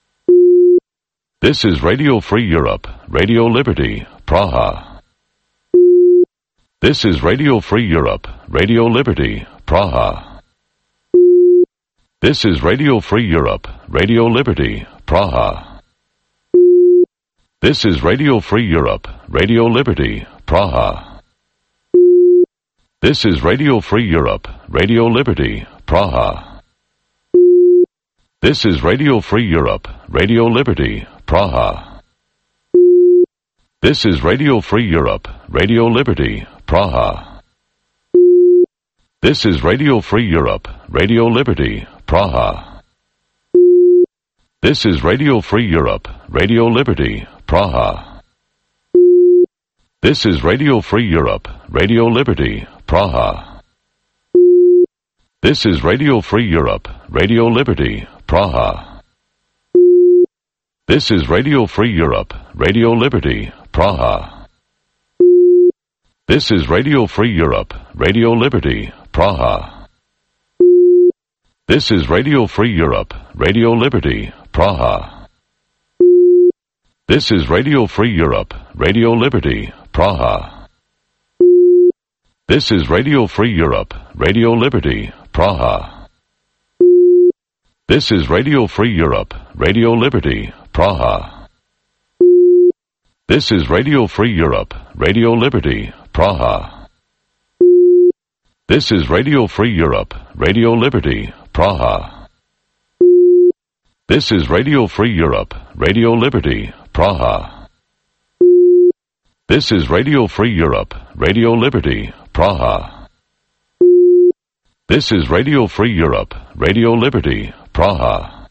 This is Radio Free Europe, Radio Liberty, Praha. This is Radio Free Europe, Radio Liberty, Praha. This is Radio Free Europe, Radio Liberty, Praha. This is Radio Free Europe, Radio Liberty, Praha. This is Radio Free Europe, Radio Liberty, Praha. This is Radio Free Europe, Radio Liberty, Praha. This is Radio Free Europe, Radio Liberty, Praha. This is Radio Free Europe, Radio Liberty, Praha. This is Radio Free Europe, Radio Liberty, Praha. This is Radio Free Europe, Radio Liberty, Praha. This is Radio Free Europe, Radio Liberty, Praha. This is Radio Free Europe, Radio Liberty, Praha. This is Radio Free Europe, Radio Liberty, Praha. This is Radio Free Europe, Radio Liberty, Praha. This is Radio Free Europe, Radio Liberty, Praha. This is Radio Free Europe, Radio Liberty, Praha. This is Radio Free Europe, Radio Liberty, Praha. This is Radio Free Europe, Radio Liberty, Praha. This is Radio Free Europe, Radio Liberty, Praha. This is Radio Free Europe, Radio Liberty, Praha. This is Radio Free Europe, Radio Liberty, Praha. This is Radio Free Europe, Radio Liberty, Praha.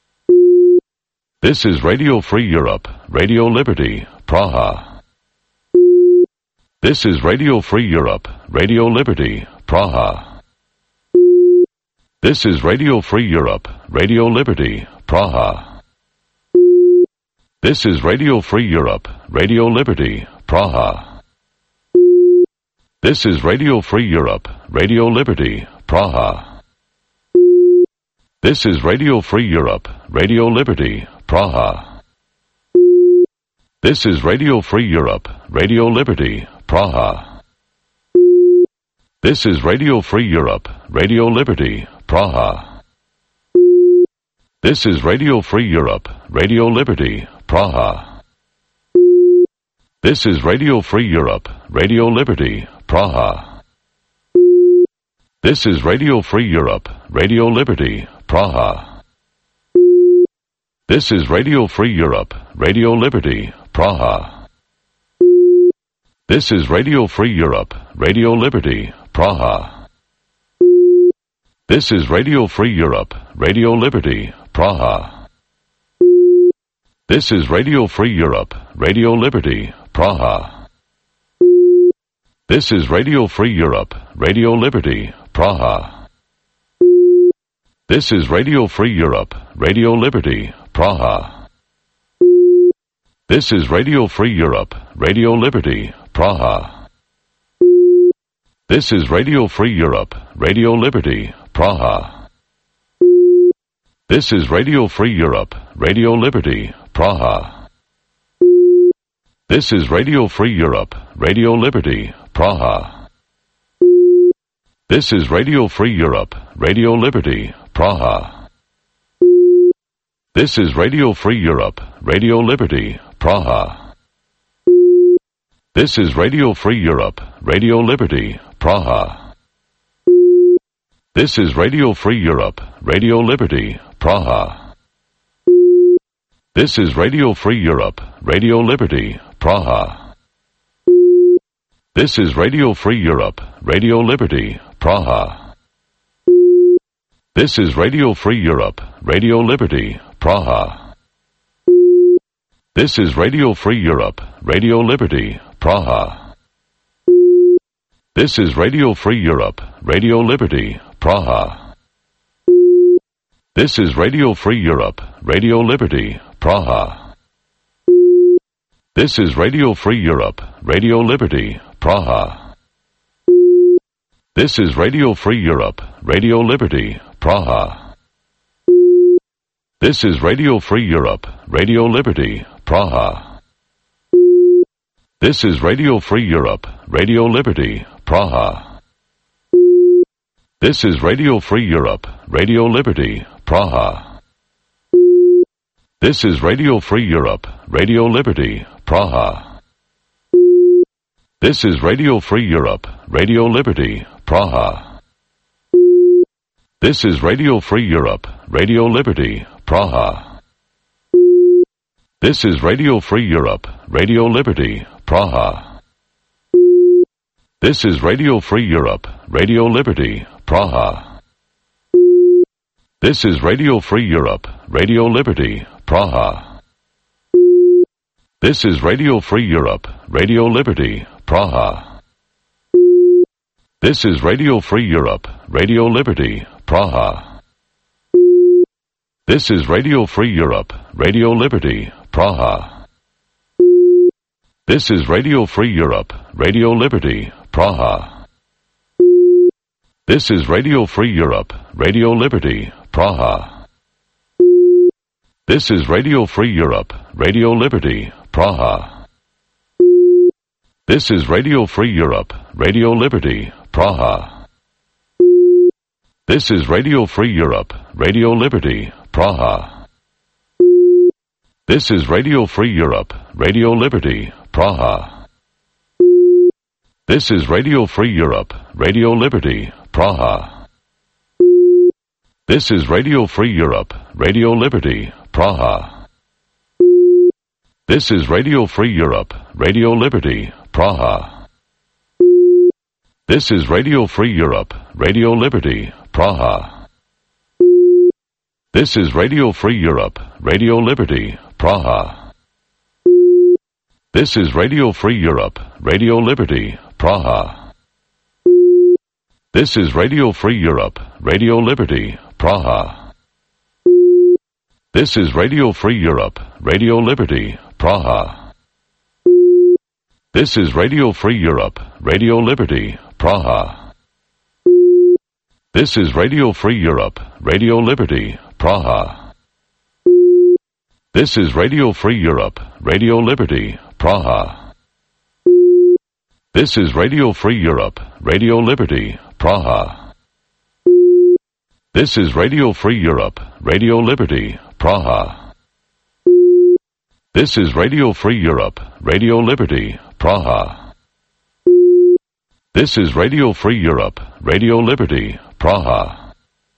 This is Radio Free Europe, Radio Liberty, Praha. This is Radio Free Europe, Radio Liberty, Praha. This is Radio Free Europe, Radio Liberty, Praha. This is Radio Free Europe, Radio Liberty, Praha. This is Radio Free Europe, Radio Liberty, Praha. This is Radio Free Europe, Radio Liberty, Praha. This is Radio Free Europe, Radio Liberty, Praha. This is Radio Free Europe, Radio Liberty, Praha. This is Radio Free Europe, Radio Liberty, Praha. This is Radio Free Europe, Radio Liberty, Praha. This is Radio Free Europe, Radio Liberty, Praha. This is Radio Free Europe, Radio Liberty, Praha. This is Radio Free Europe, Radio Liberty, Praha. This is Radio Free Europe, Radio Liberty, Praha. This is Radio Free Europe, Radio Liberty, Praha. This is Radio Free Europe, Radio Liberty, Praha. This is Radio Free Europe, Radio Liberty, Praha. This is Radio Free Europe, Radio Liberty, Praha. This is Radio Free Europe, Radio Liberty, Praha. This is Radio Free Europe, Radio Liberty, Praha. This is Radio Free Europe, Radio Liberty, Praha. This is Radio Free Europe, Radio Liberty, Praha. This is Radio Free Europe, Radio Liberty, Praha. This is Radio Free Europe, Radio Liberty, Praha. This is Radio Free Europe, Radio Liberty, Praha. This is Radio Free Europe, Radio Liberty, Praha. This is Radio Free Europe, Radio Liberty, Praha. This is Radio Free Europe, Radio Liberty, Praha. This is Radio Free Europe, Radio Liberty, Praha. This is Radio Free Europe, Radio Liberty, Praha. This is Radio Free Europe, Radio Liberty, Praha. This is Radio Free Europe, Radio Liberty, Praha. This is Radio Free Europe, Radio Liberty, Praha. This is Radio Free Europe, Radio Liberty, Praha. This is Radio Free Europe, Radio Liberty, Praha. This is Radio Free Europe, Radio Liberty, Praha. This is Radio Free Europe, Radio Liberty, Praha. This is Radio Free Europe, Radio Liberty, Praha. This is Radio Free Europe, Radio Liberty, Praha. This is Radio Free Europe, Radio Liberty, Praha. This is Radio Free Europe, Radio Liberty, Praha. This is Radio Free Europe, Radio Liberty, Praha. This is Radio Free Europe, Radio Liberty, Praha. This is Radio Free Europe, Radio Liberty, Praha. This is Radio Free Europe, Radio Liberty, Praha. This is Radio Free Europe, Radio Liberty, Praha. This is Radio Free Europe, Radio Liberty, Praha. This is Radio Free Europe, Radio Liberty, Praha. This is Radio Free Europe, Radio Liberty, Praha. This is Radio Free Europe, Radio Liberty, Praha. This is Radio Free Europe, Radio Liberty, Praha. This is Radio Free Europe, Radio Liberty, Praha. This is Radio Free Europe, Radio Liberty, Praha. This is Radio Free Europe, Radio Liberty, Praha. This is Radio Free Europe, Radio Liberty, Praha. This is Radio Free Europe, Radio Liberty, Praha. This is Radio Free Europe, Radio Liberty, Praha. This is Radio Free Europe, Radio Liberty, Praha. This is Radio Free Europe, Radio Liberty, Praha. This is Radio Free Europe, Radio Liberty, Praha. This is Radio Free Europe, Radio Liberty, Praha. This is Radio Free Europe, Radio Liberty, Praha. This is Radio Free Europe, Radio Liberty, Praha. This is Radio Free Europe, Radio Liberty, Praha. This is Radio Free Europe, Radio Liberty, Praha. This is Radio Free Europe, Radio Liberty, Praha.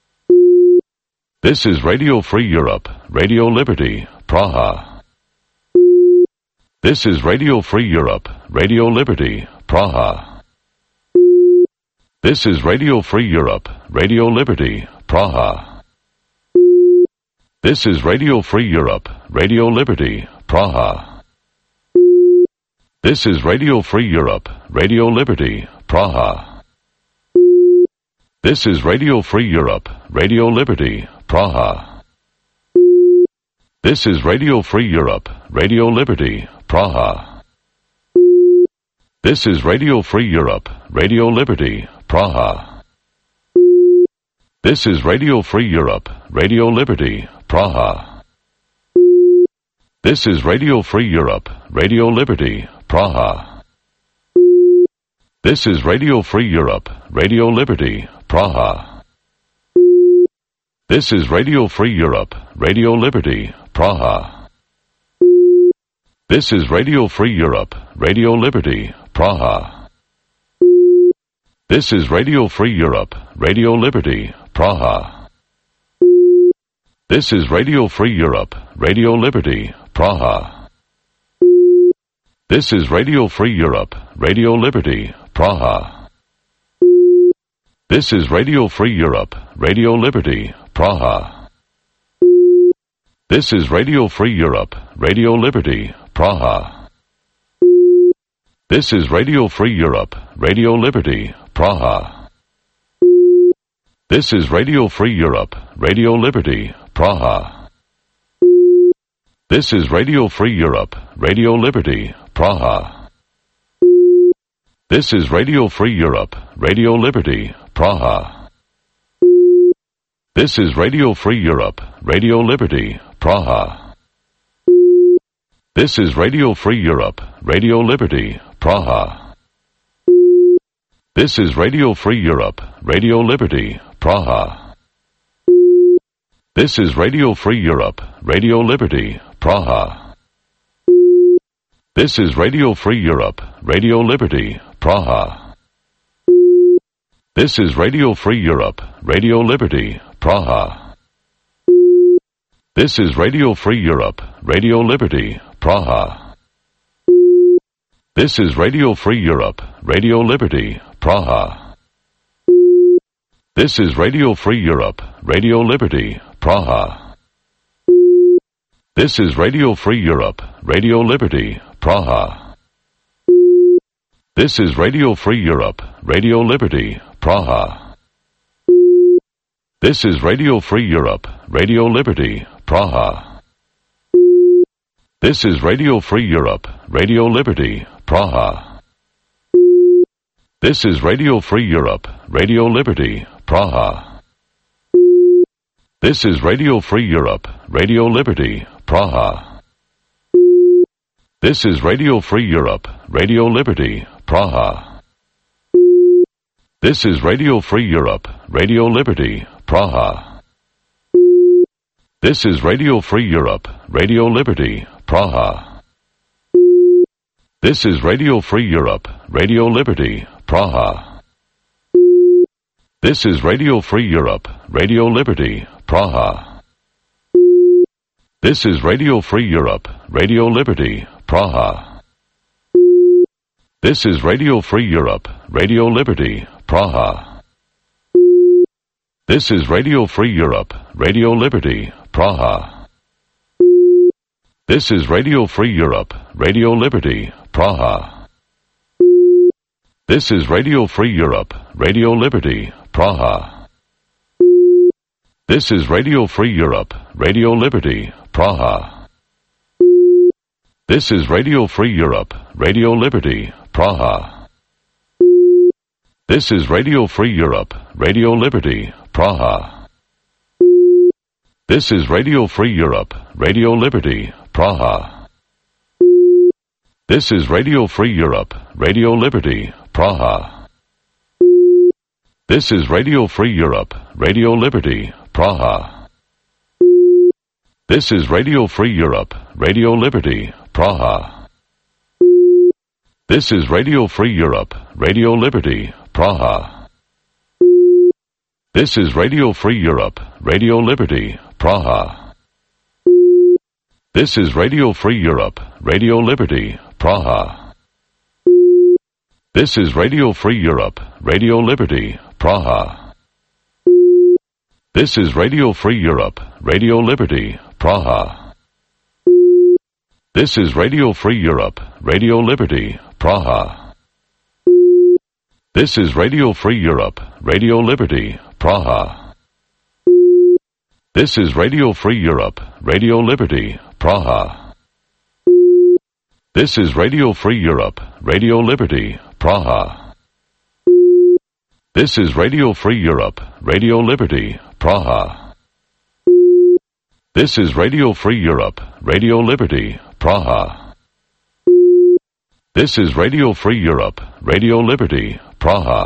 This is Radio Free Europe, Radio Liberty, Praha. This is Radio Free Europe, Radio Liberty, Praha. This is Radio Free Europe, Radio Liberty, Praha. This is Radio Free Europe, Radio Liberty, Praha. This is Radio Free Europe, Radio Liberty, Praha. This is Radio Free Europe, Radio Liberty, Praha. This is Radio Free Europe, Radio Liberty, Praha. This is Radio Free Europe, Radio Liberty, Praha. This is Radio Free Europe, Radio Liberty, Praha. This is Radio Free Europe, Radio Liberty, Praha. This is Radio Free Europe, Radio Liberty, Praha. This is Radio Free Europe, Radio Liberty, Praha. This is Radio Free Europe, Radio Liberty, Praha. This is Radio Free Europe, Radio Liberty, Praha. This is Radio Free Europe, Radio Liberty, Praha. This is Radio Free Europe, Radio Liberty, Praha. This is Radio Free Europe, Radio Liberty, Praha. This is Radio Free Europe, Radio Liberty, Praha. This is Radio Free Europe, Radio Liberty, Praha. This is Radio Free Europe, Radio Liberty, Praha. This is Radio Free Europe, Radio Liberty, Praha. This is Radio Free Europe, Radio Liberty, Praha. This is Radio Free Europe, Radio Liberty, Praha. This is Radio Free Europe, Radio Liberty, Praha. This is Radio Free Europe, Radio Liberty, Praha. This is Radio Free Europe, Radio Liberty, Praha. This is Radio Free Europe, Radio Liberty, Praha. This is Radio Free Europe, Radio Liberty, Praha. This is Radio Free Europe, Radio Liberty, Praha. This is Radio Free Europe, Radio Liberty, Praha. This is Radio Free Europe, Radio Liberty, Praha. This is Radio Free Europe, Radio Liberty, Praha. This is Radio Free Europe, Radio Liberty, Praha. This is Radio Free Europe, Radio Liberty, Praha. This is Radio Free Europe, Radio Liberty, Praha. This is Radio Free Europe, Radio Liberty, Praha. This is Radio Free Europe, Radio Liberty, Praha. This is Radio Free Europe, Radio Liberty, Praha. This is Radio Free Europe, Radio Liberty, Praha. This is Radio Free Europe, Radio Liberty, Praha. This is Radio Free Europe, Radio Liberty, Praha. This is Radio Free Europe, Radio Liberty, Praha. This is Radio Free Europe, Radio Liberty, Praha. This is Radio Free Europe, Radio Liberty, Praha. This is Radio Free Europe, Radio Liberty, Praha. This is Radio Free Europe, Radio Liberty, Praha. This is Radio Free Europe, Radio Liberty, Praha. This is Radio Free Europe, Radio Liberty, Praha. This is Radio Free Europe, Radio Liberty, Praha. This is Radio Free Europe, Radio Liberty, Praha. This is Radio Free Europe, Radio Liberty, Praha. This is Radio Free Europe, Radio Liberty, Praha. This is Radio Free Europe, Radio Liberty, Praha. This is Radio Free Europe, Radio Liberty, Praha. This is Radio Free Europe, Radio Liberty, Praha. This is Radio Free Europe, Radio Liberty, Praha. This is Radio Free Europe, Radio Liberty, Praha. This is Radio Free Europe, Radio Liberty, Praha. This is Radio Free Europe, Radio Liberty, Praha. This is Radio Free Europe, Radio Liberty, Praha. This is Radio Free Europe, Radio Liberty, Praha. This is Radio Free Europe, Radio Liberty, Praha. This is Radio Free Europe, Radio Liberty, Praha. This is Radio Free Europe, Radio Liberty, Praha. This is Radio Free Europe, Radio Liberty, Praha. This is Radio Free Europe, Radio Liberty, Praha.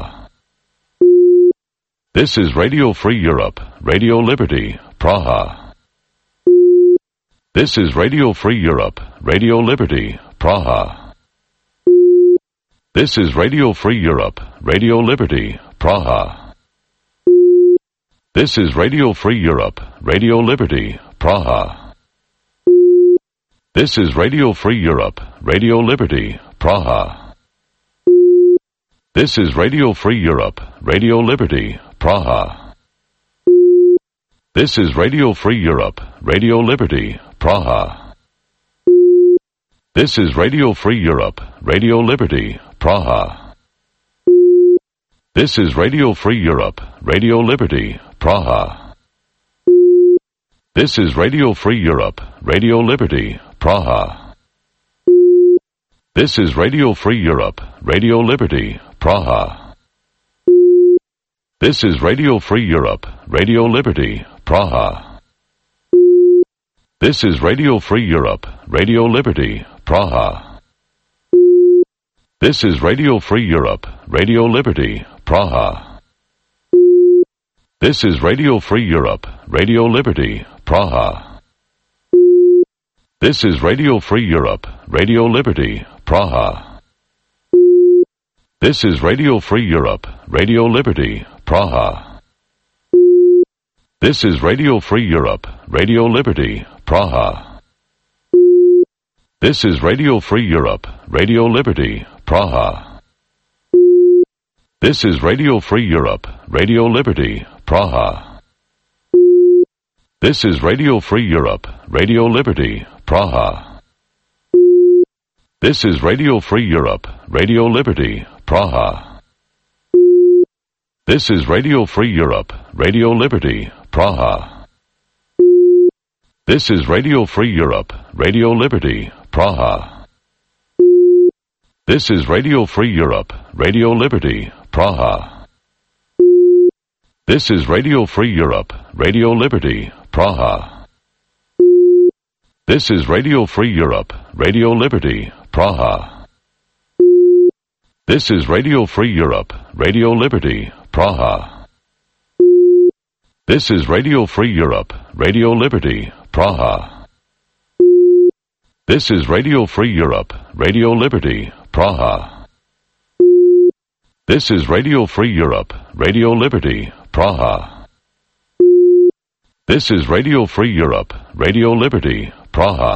This is Radio Free Europe, Radio Liberty, Praha. This is Radio Free Europe, Radio Liberty, Praha. This is Radio Free Europe, Radio Liberty, Praha. This is Radio Free Europe, Radio Liberty, Praha. This is Radio Free Europe, Radio Liberty, Praha. This is Radio Free Europe, Radio Liberty, Praha. This is Radio Free Europe, Radio Liberty, Praha. This is Radio Free Europe, Radio Liberty, Praha. This is Radio Free Europe, Radio Liberty, Praha. This is Radio Free Europe, Radio Liberty, Praha. This is Radio Free Europe, Radio Liberty, Praha. This is Radio Free Europe, Radio Liberty, Praha. This is Radio Free Europe, Radio Liberty, Praha. This is Radio Free Europe, Radio Liberty, Praha. This is Radio Free Europe, Radio Liberty, Praha. This is Radio Free Europe, Radio Liberty, Praha. This is Radio Free Europe, Radio Liberty, Praha. This is Radio Free Europe, Radio Liberty, Praha. This is Radio Free Europe, Radio Liberty, Praha. This is Radio Free Europe, Radio Liberty, Praha. This is Radio Free Europe, Radio Liberty, Praha. This is Radio Free Europe, Radio Liberty, Praha. This is Radio Free Europe, Radio Liberty, Praha. This is Radio Free Europe, Radio Liberty, Praha. This is Radio Free Europe, Radio Liberty, Praha. This is Radio Free Europe, Radio Liberty, Praha. This is Radio Free Europe, Radio Liberty, Praha. This is Radio Free Europe, Radio Liberty, Praha. This is Radio Free Europe, Radio Liberty, Praha. This is Radio Free Europe, Radio Liberty, Praha. This is Radio Free Europe, Radio Liberty, Praha. This is Radio Free Europe, Radio Liberty, Praha.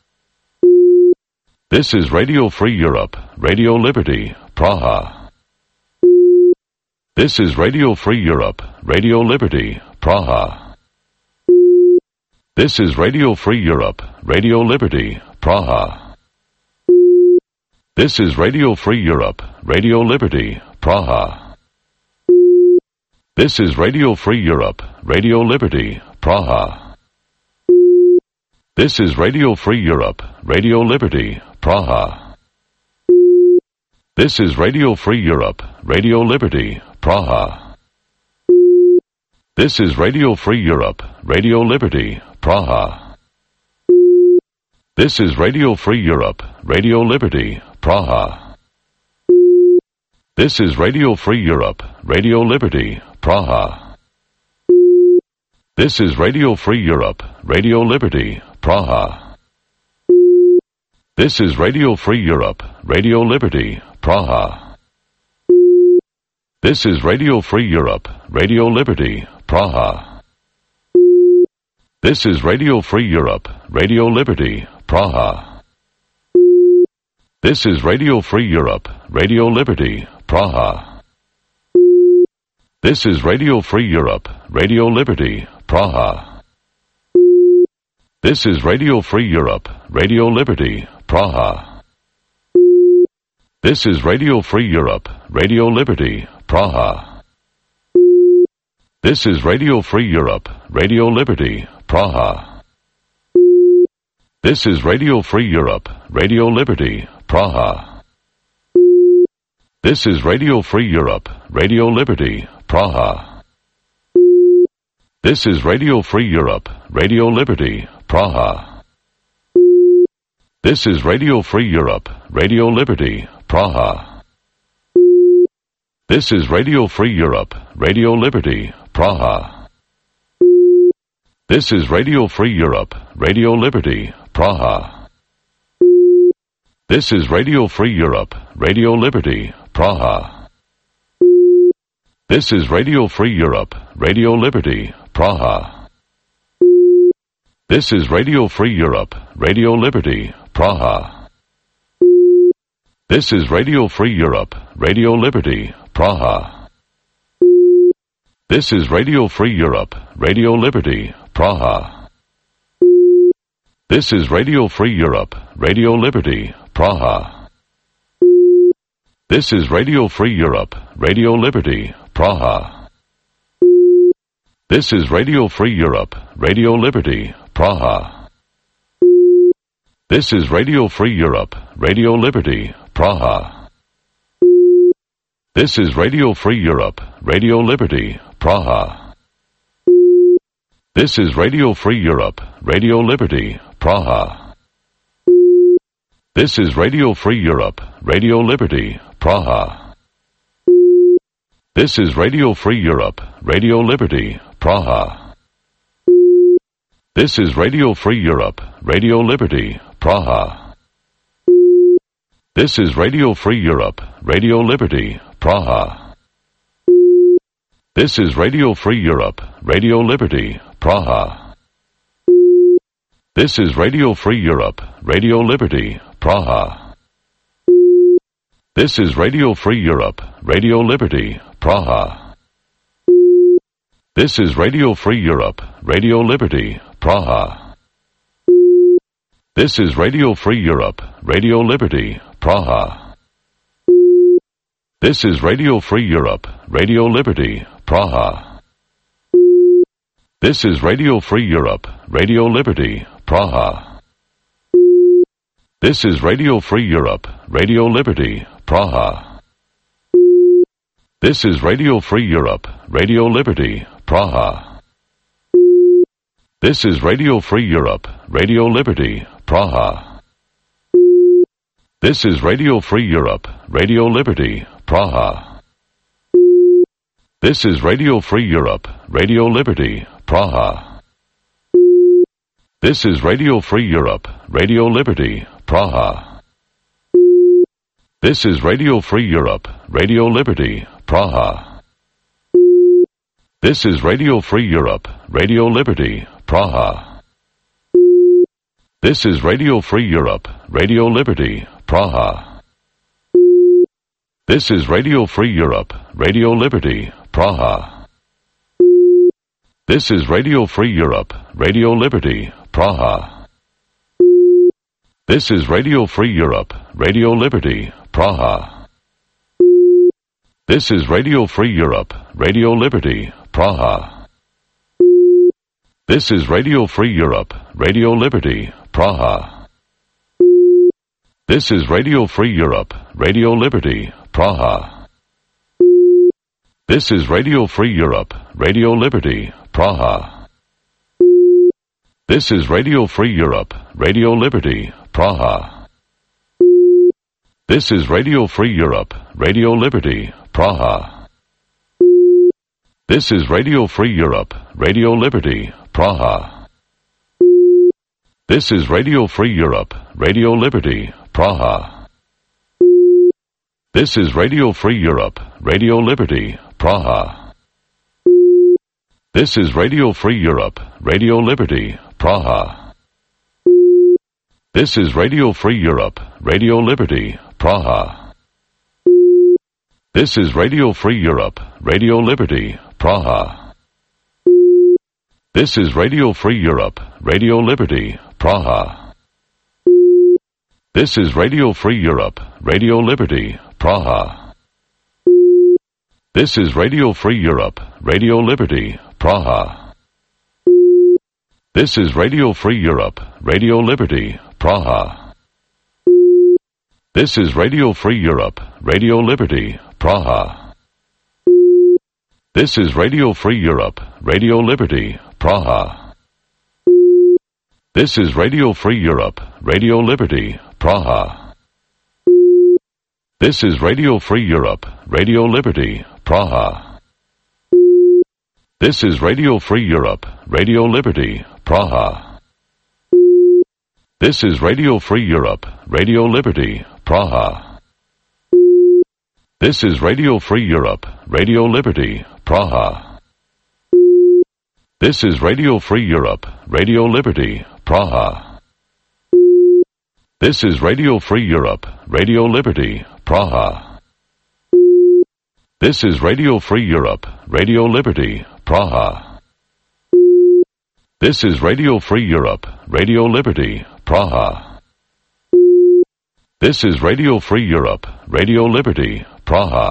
This is Radio Free Europe, Radio Liberty, Praha. This is Radio Free Europe, Radio Liberty, Praha. This is Radio Free Europe, Radio Liberty, Praha. This is Radio Free Europe, Radio Liberty, Praha. This is Radio Free Europe, Radio Liberty, Praha. This is Radio Free Europe, Radio Liberty, Praha. This is Radio Free Europe, Radio Liberty, Praha. This is Radio Free Europe, Radio Liberty, Praha. This is Radio Free Europe, Radio Liberty, Praha. This is Radio Free Europe, Radio Liberty, Praha. This is Radio Free Europe, Radio Liberty, Praha. This is Radio Free Europe, Radio Liberty, Praha. This is Radio Free Europe, Radio Liberty, Praha. This is Radio Free Europe, Radio Liberty, Praha. This is Radio Free Europe, Radio Liberty, Praha. This is Radio Free Europe, Radio Liberty, Praha. This is Radio Free Europe, Radio Liberty, Praha. This is Radio Free Europe, Radio Liberty, Praha. This is Radio Free Europe, Radio Liberty, Praha. This is Radio Free Europe, Radio Liberty, Praha. This is Radio Free Europe, Radio Liberty, Praha. This is Radio Free Europe, Radio Liberty, Praha. This is Radio Free Europe, Radio Liberty, Praha. This is Radio Free Europe, Radio Liberty, Praha. This is Radio Free Europe, Radio Liberty, Praha. This is Radio Free Europe, Radio Liberty, Praha. This is Radio Free Europe, Radio Liberty, Praha. This is Radio Free Europe, Radio Liberty, Praha. This is Radio Free Europe, Radio Liberty, Praha. This is Radio Free Europe, Radio Liberty, Praha. This is Radio Free Europe, Radio Liberty, Praha. This is Radio Free Europe, Radio Liberty, Praha. This is Radio Free Europe, Radio Liberty, Praha. This is Radio Free Europe, Radio Liberty, Praha. This is Radio Free Europe, Radio Liberty, Praha. This is Radio Free Europe, Radio Liberty, Praha. This is Radio Free Europe, Radio Liberty, Praha. This is Radio Free Europe, Radio Liberty, Praha. This is Radio Free Europe, Radio Liberty, Praha. This is Radio Free Europe, Radio Liberty, Praha. This is Radio Free Europe, Radio Liberty, Praha. This is Radio Free Europe, Radio Liberty, Praha. This is Radio Free Europe, Radio Liberty, Praha. This is Radio Free Europe, Radio Liberty, Praha. This is Radio Free Europe, Radio Liberty, Praha. This is Radio Free Europe, Radio Liberty, Praha. This is Radio Free Europe, Radio Liberty, Praha. This is Radio Free Europe, Radio Liberty, Praha. This is Radio Free Europe, Radio Liberty, Praha. This is Radio Free Europe, Radio Liberty, Praha. This is Radio Free Europe, Radio Liberty, Praha. This is Radio Free Europe, Radio Liberty, Praha. This is Radio Free Europe, Radio Liberty, Praha. This is Radio Free Europe, Radio Liberty, Praha. This is Radio Free Europe, Radio Liberty, Praha. This is Radio Free Europe, Radio Liberty, Praha. This is Radio Free Europe, Radio Liberty, Praha. This is Radio Free Europe, Radio Liberty, Praha. This is Radio Free Europe, Radio Liberty, Praha. This is Radio Free Europe, Radio Liberty, Praha. This is Radio Free Europe, Radio Liberty, Praha. This is Radio Free Europe, Radio Liberty, Praha. This is Radio Free Europe, Radio Liberty, Praha. This is Radio Free Europe, Radio Liberty, Praha. This is Radio Free Europe, Radio Liberty, Praha. This is Radio Free Europe, Radio Liberty, Praha. This is Radio Free Europe, Radio Liberty, Praha. This is Radio Free Europe, Radio Liberty, Praha. This is Radio Free Europe, Radio Liberty, Praha. This is Radio Free Europe, Radio Liberty, Praha. This is Radio Free Europe, Radio Liberty, Praha. This is Radio Free Europe, Radio Liberty, Praha. This is Radio Free Europe, Radio Liberty, Praha. This is Radio Free Europe, Radio Liberty, Praha. This is Radio Free Europe, Radio Liberty, Praha. This is Radio Free Europe, Radio Liberty, Praha. This is Radio Free Europe, Radio Liberty, Praha. This is Radio Free Europe, Radio Liberty, Praha. This is Radio Free Europe, Radio Liberty, Praha. This is Radio Free Europe, Radio Liberty, Praha. This is Radio Free Europe, Radio Liberty, Praha. This is Radio Free Europe, Radio Liberty, Praha. This is Radio Free Europe, Radio Liberty, Praha. This is Radio Free Europe, Radio Liberty, Praha. This is Radio Free Europe, Radio Liberty, Praha. This is Radio Free Europe, Radio Liberty, Praha. This is Radio Free Europe, Radio Liberty, Praha.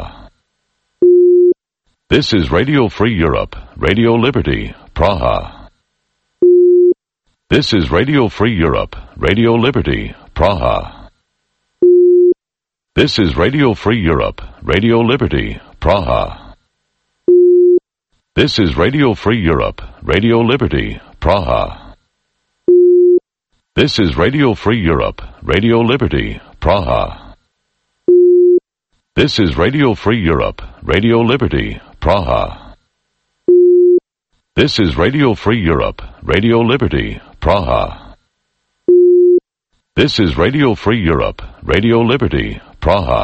This is Radio Free Europe, Radio Liberty, Praha. This is Radio Free Europe, Radio Liberty, Praha. This is Radio Free Europe, Radio Liberty, Praha. This is Radio Free Europe, Radio Liberty, Praha. This is Radio Free Europe, Radio Liberty, Praha. This is Radio Free Europe, Radio Liberty, Praha. This is Radio Free Europe, Radio Liberty, Praha. This is Radio Free Europe, Radio Liberty, Praha.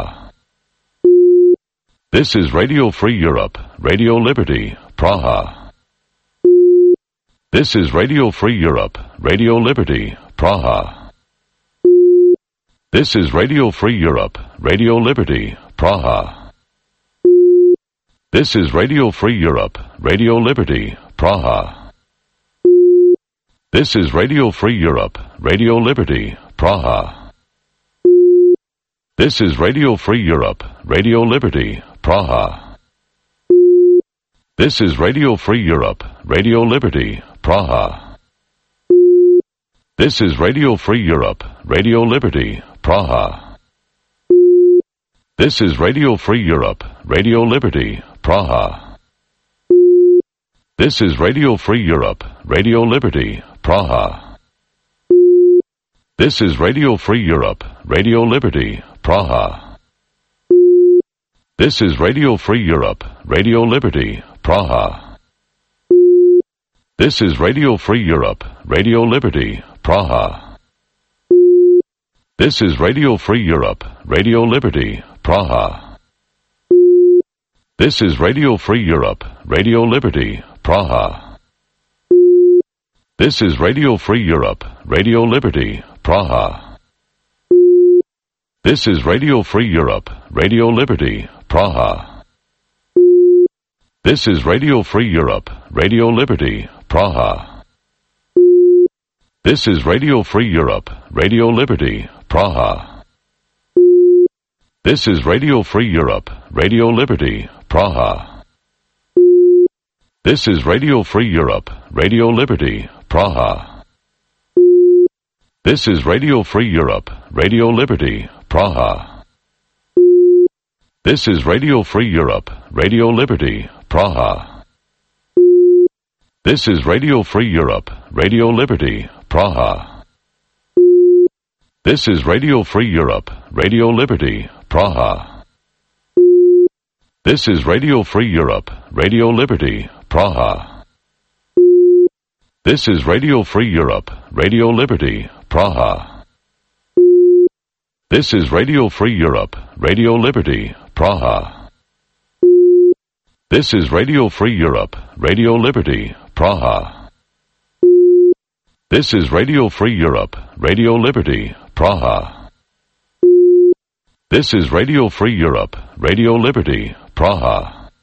This is Radio Free Europe, Radio Liberty, Praha. This is Radio Free Europe, Radio Liberty, Praha. This is Radio Free Europe, Radio Liberty, Praha. This is Radio Free Europe, Radio Liberty, Praha. This is Radio Free Europe, Radio Liberty, Praha. This is Radio Free Europe, Radio Liberty, Praha. This is Radio Free Europe, Radio Liberty, Praha. This is Radio Free Europe, Radio Liberty, Praha. This is Radio Free Europe, Radio Liberty, Praha. This is Radio Free Europe, Radio Liberty, Praha. This is Radio Free Europe, Radio Liberty, Praha. This is Radio Free Europe, Radio Liberty, Praha. This is Radio Free Europe, Radio Liberty, Praha. This is Radio Free Europe, Radio Liberty, Praha. This is Radio Free Europe, Radio Liberty, Praha. This is Radio Free Europe, Radio Liberty, Praha. This is Radio Free Europe, Radio Liberty, Praha. This is Radio Free Europe, Radio Liberty, Praha. This is Radio Free Europe, Radio Liberty, Praha. This is Radio Free Europe, Radio Liberty, Praha. This is Radio Free Europe, Radio Liberty, Praha. This is Radio Free Europe, Radio Liberty, Praha. This is Radio Free Europe, Radio Liberty, Praha. This is Radio Free Europe, Radio Liberty, Praha. This is Radio Free Europe, Radio Liberty, Praha. This is Radio Free Europe, Radio Liberty, Praha. This is Radio Free Europe, Radio Liberty, Praha. This is Radio Free Europe, Radio Liberty, Praha. This is Radio Free Europe, Radio Liberty, Praha. This is Radio Free Europe, Radio Liberty, Praha. This is Radio Free Europe, Radio Liberty, Praha.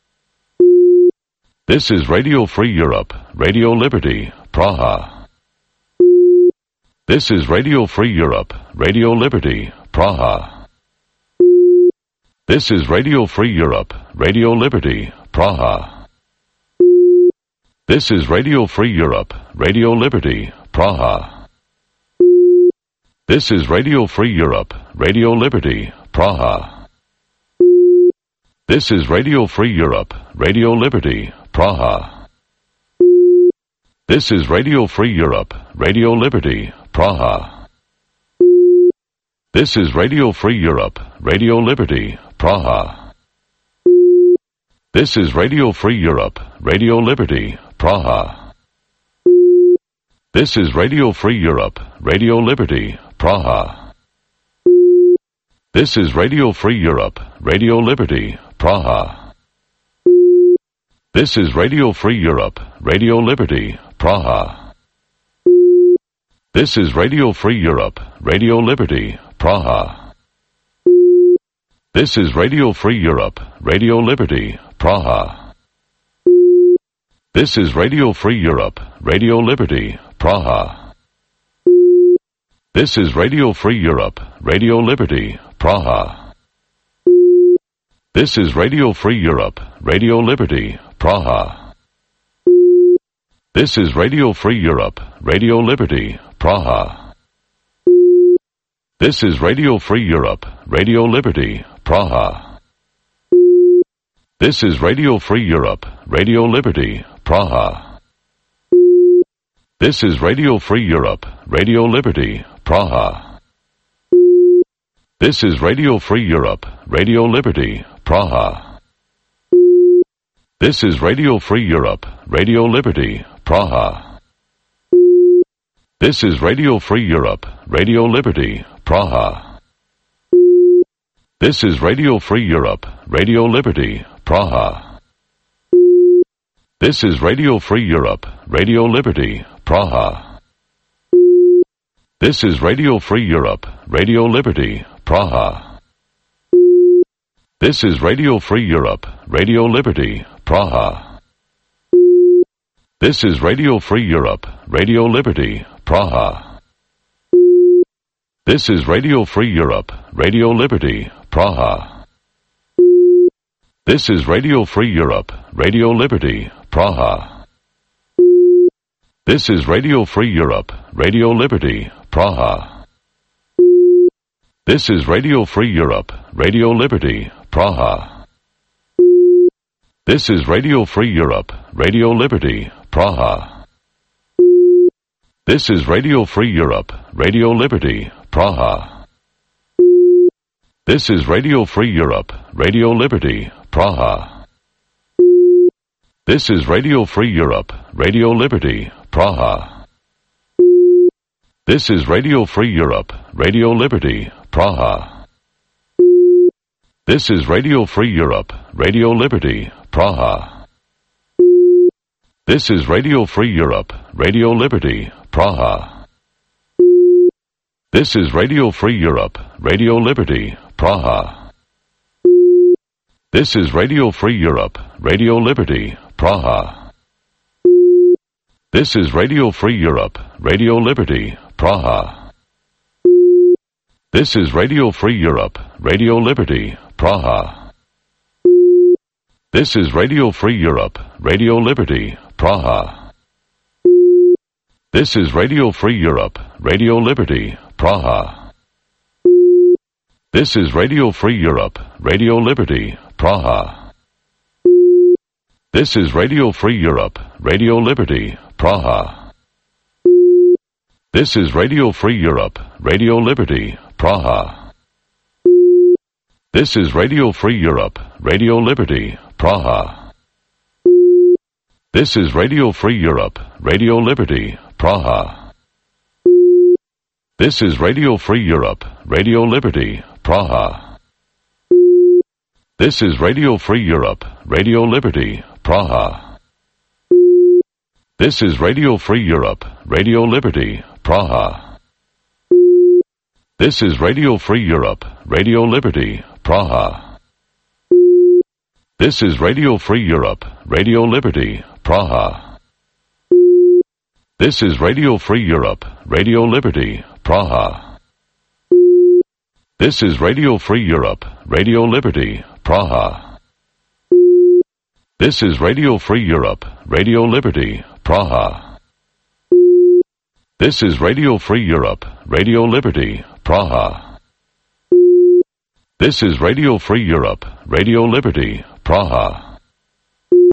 This is Radio Free Europe, Radio Liberty, Praha. This is Radio Free Europe, Radio Liberty, Praha. This is Radio Free Europe, Radio Liberty, Praha. This is Radio Free Europe, Radio Liberty, Praha. This is Radio Free Europe, Radio Liberty, Praha. This is Radio Free Europe, Radio Liberty, Praha. This is Radio Free Europe, Radio Liberty, Praha. This is Radio Free Europe, Radio Liberty, Praha. This is Radio Free Europe, Radio Liberty, Praha. This is Radio Free Europe, Radio Liberty, Praha. This is Radio Free Europe, Radio Liberty, Praha. This is Radio Free Europe, Radio Liberty, Praha. This is Radio Free Europe, Radio Liberty, Praha. This is Radio Free Europe, Radio Liberty, Praha. This is Radio Free Europe, Radio Liberty, Praha. This is Radio Free Europe, Radio Liberty, Praha. This is Radio Free Europe, Radio Liberty, Praha. This is Radio Free Europe, Radio Liberty, Praha. This is Radio Free Europe, Radio Liberty, Praha. This is Radio Free Europe, Radio Liberty, Praha. This is Radio Free Europe, Radio Liberty, Praha. This is Radio Free Europe, Radio Liberty, Praha. This is Radio Free Europe, Radio Liberty, Praha. This is Radio Free Europe, Radio Liberty, Praha. This is Radio Free Europe, Radio Liberty, Praha. This is Radio Free Europe, Radio Liberty, Praha. This is Radio Free Europe, Radio Liberty, Praha. This is Radio Free Europe, Radio Liberty, Praha. This is Radio Free Europe, Radio Liberty, Praha. This is Radio Free Europe, Radio Liberty, Praha. This is Radio Free Europe, Radio Liberty, Praha. This is Radio Free Europe, Radio Liberty, Praha. This is Radio Free Europe, Radio Liberty, Praha. This is Radio Free Europe, Radio Liberty, Praha. This is Radio Free Europe, Radio Liberty, Praha. This is Radio Free Europe, Radio Liberty, Praha. This is Radio Free Europe, Radio Liberty, Praha. This is Radio Free Europe, Radio Liberty, Praha. This is Radio Free Europe, Radio Liberty, Praha. This is Radio Free Europe, Radio Liberty, Praha. This is Radio Free Europe, Radio Liberty, Praha. This is Radio Free Europe, Radio Liberty, Praha. This is Radio Free Europe, Radio Liberty, Praha. This is Radio Free Europe, Radio Liberty, Praha. This is Radio Free Europe, Radio Liberty, Praha. This is Radio Free Europe, Radio Liberty, Praha. This is Radio Free Europe, Radio Liberty, Praha. This is Radio Free Europe, Radio Liberty, Praha. This is Radio Free Europe, Radio Liberty, Praha. This is Radio Free Europe, Radio Liberty, Praha. This is Radio Free Europe, Radio Liberty, Praha. This is Radio Free Europe, Radio Liberty, Praha. This is Radio Free Europe, Radio Liberty, Praha. This is Radio Free Europe, Radio Liberty, Praha. This is Radio Free Europe, Radio Liberty, Praha. This is Radio Free Europe, Radio Liberty, Praha. This is Radio Free Europe, Radio Liberty, Praha. This is Radio Free Europe, Radio Liberty, Praha. This is Radio Free Europe, Radio Liberty, Praha. This is Radio Free Europe, Radio Liberty, Praha. This is Radio Free Europe, Radio Liberty, Praha.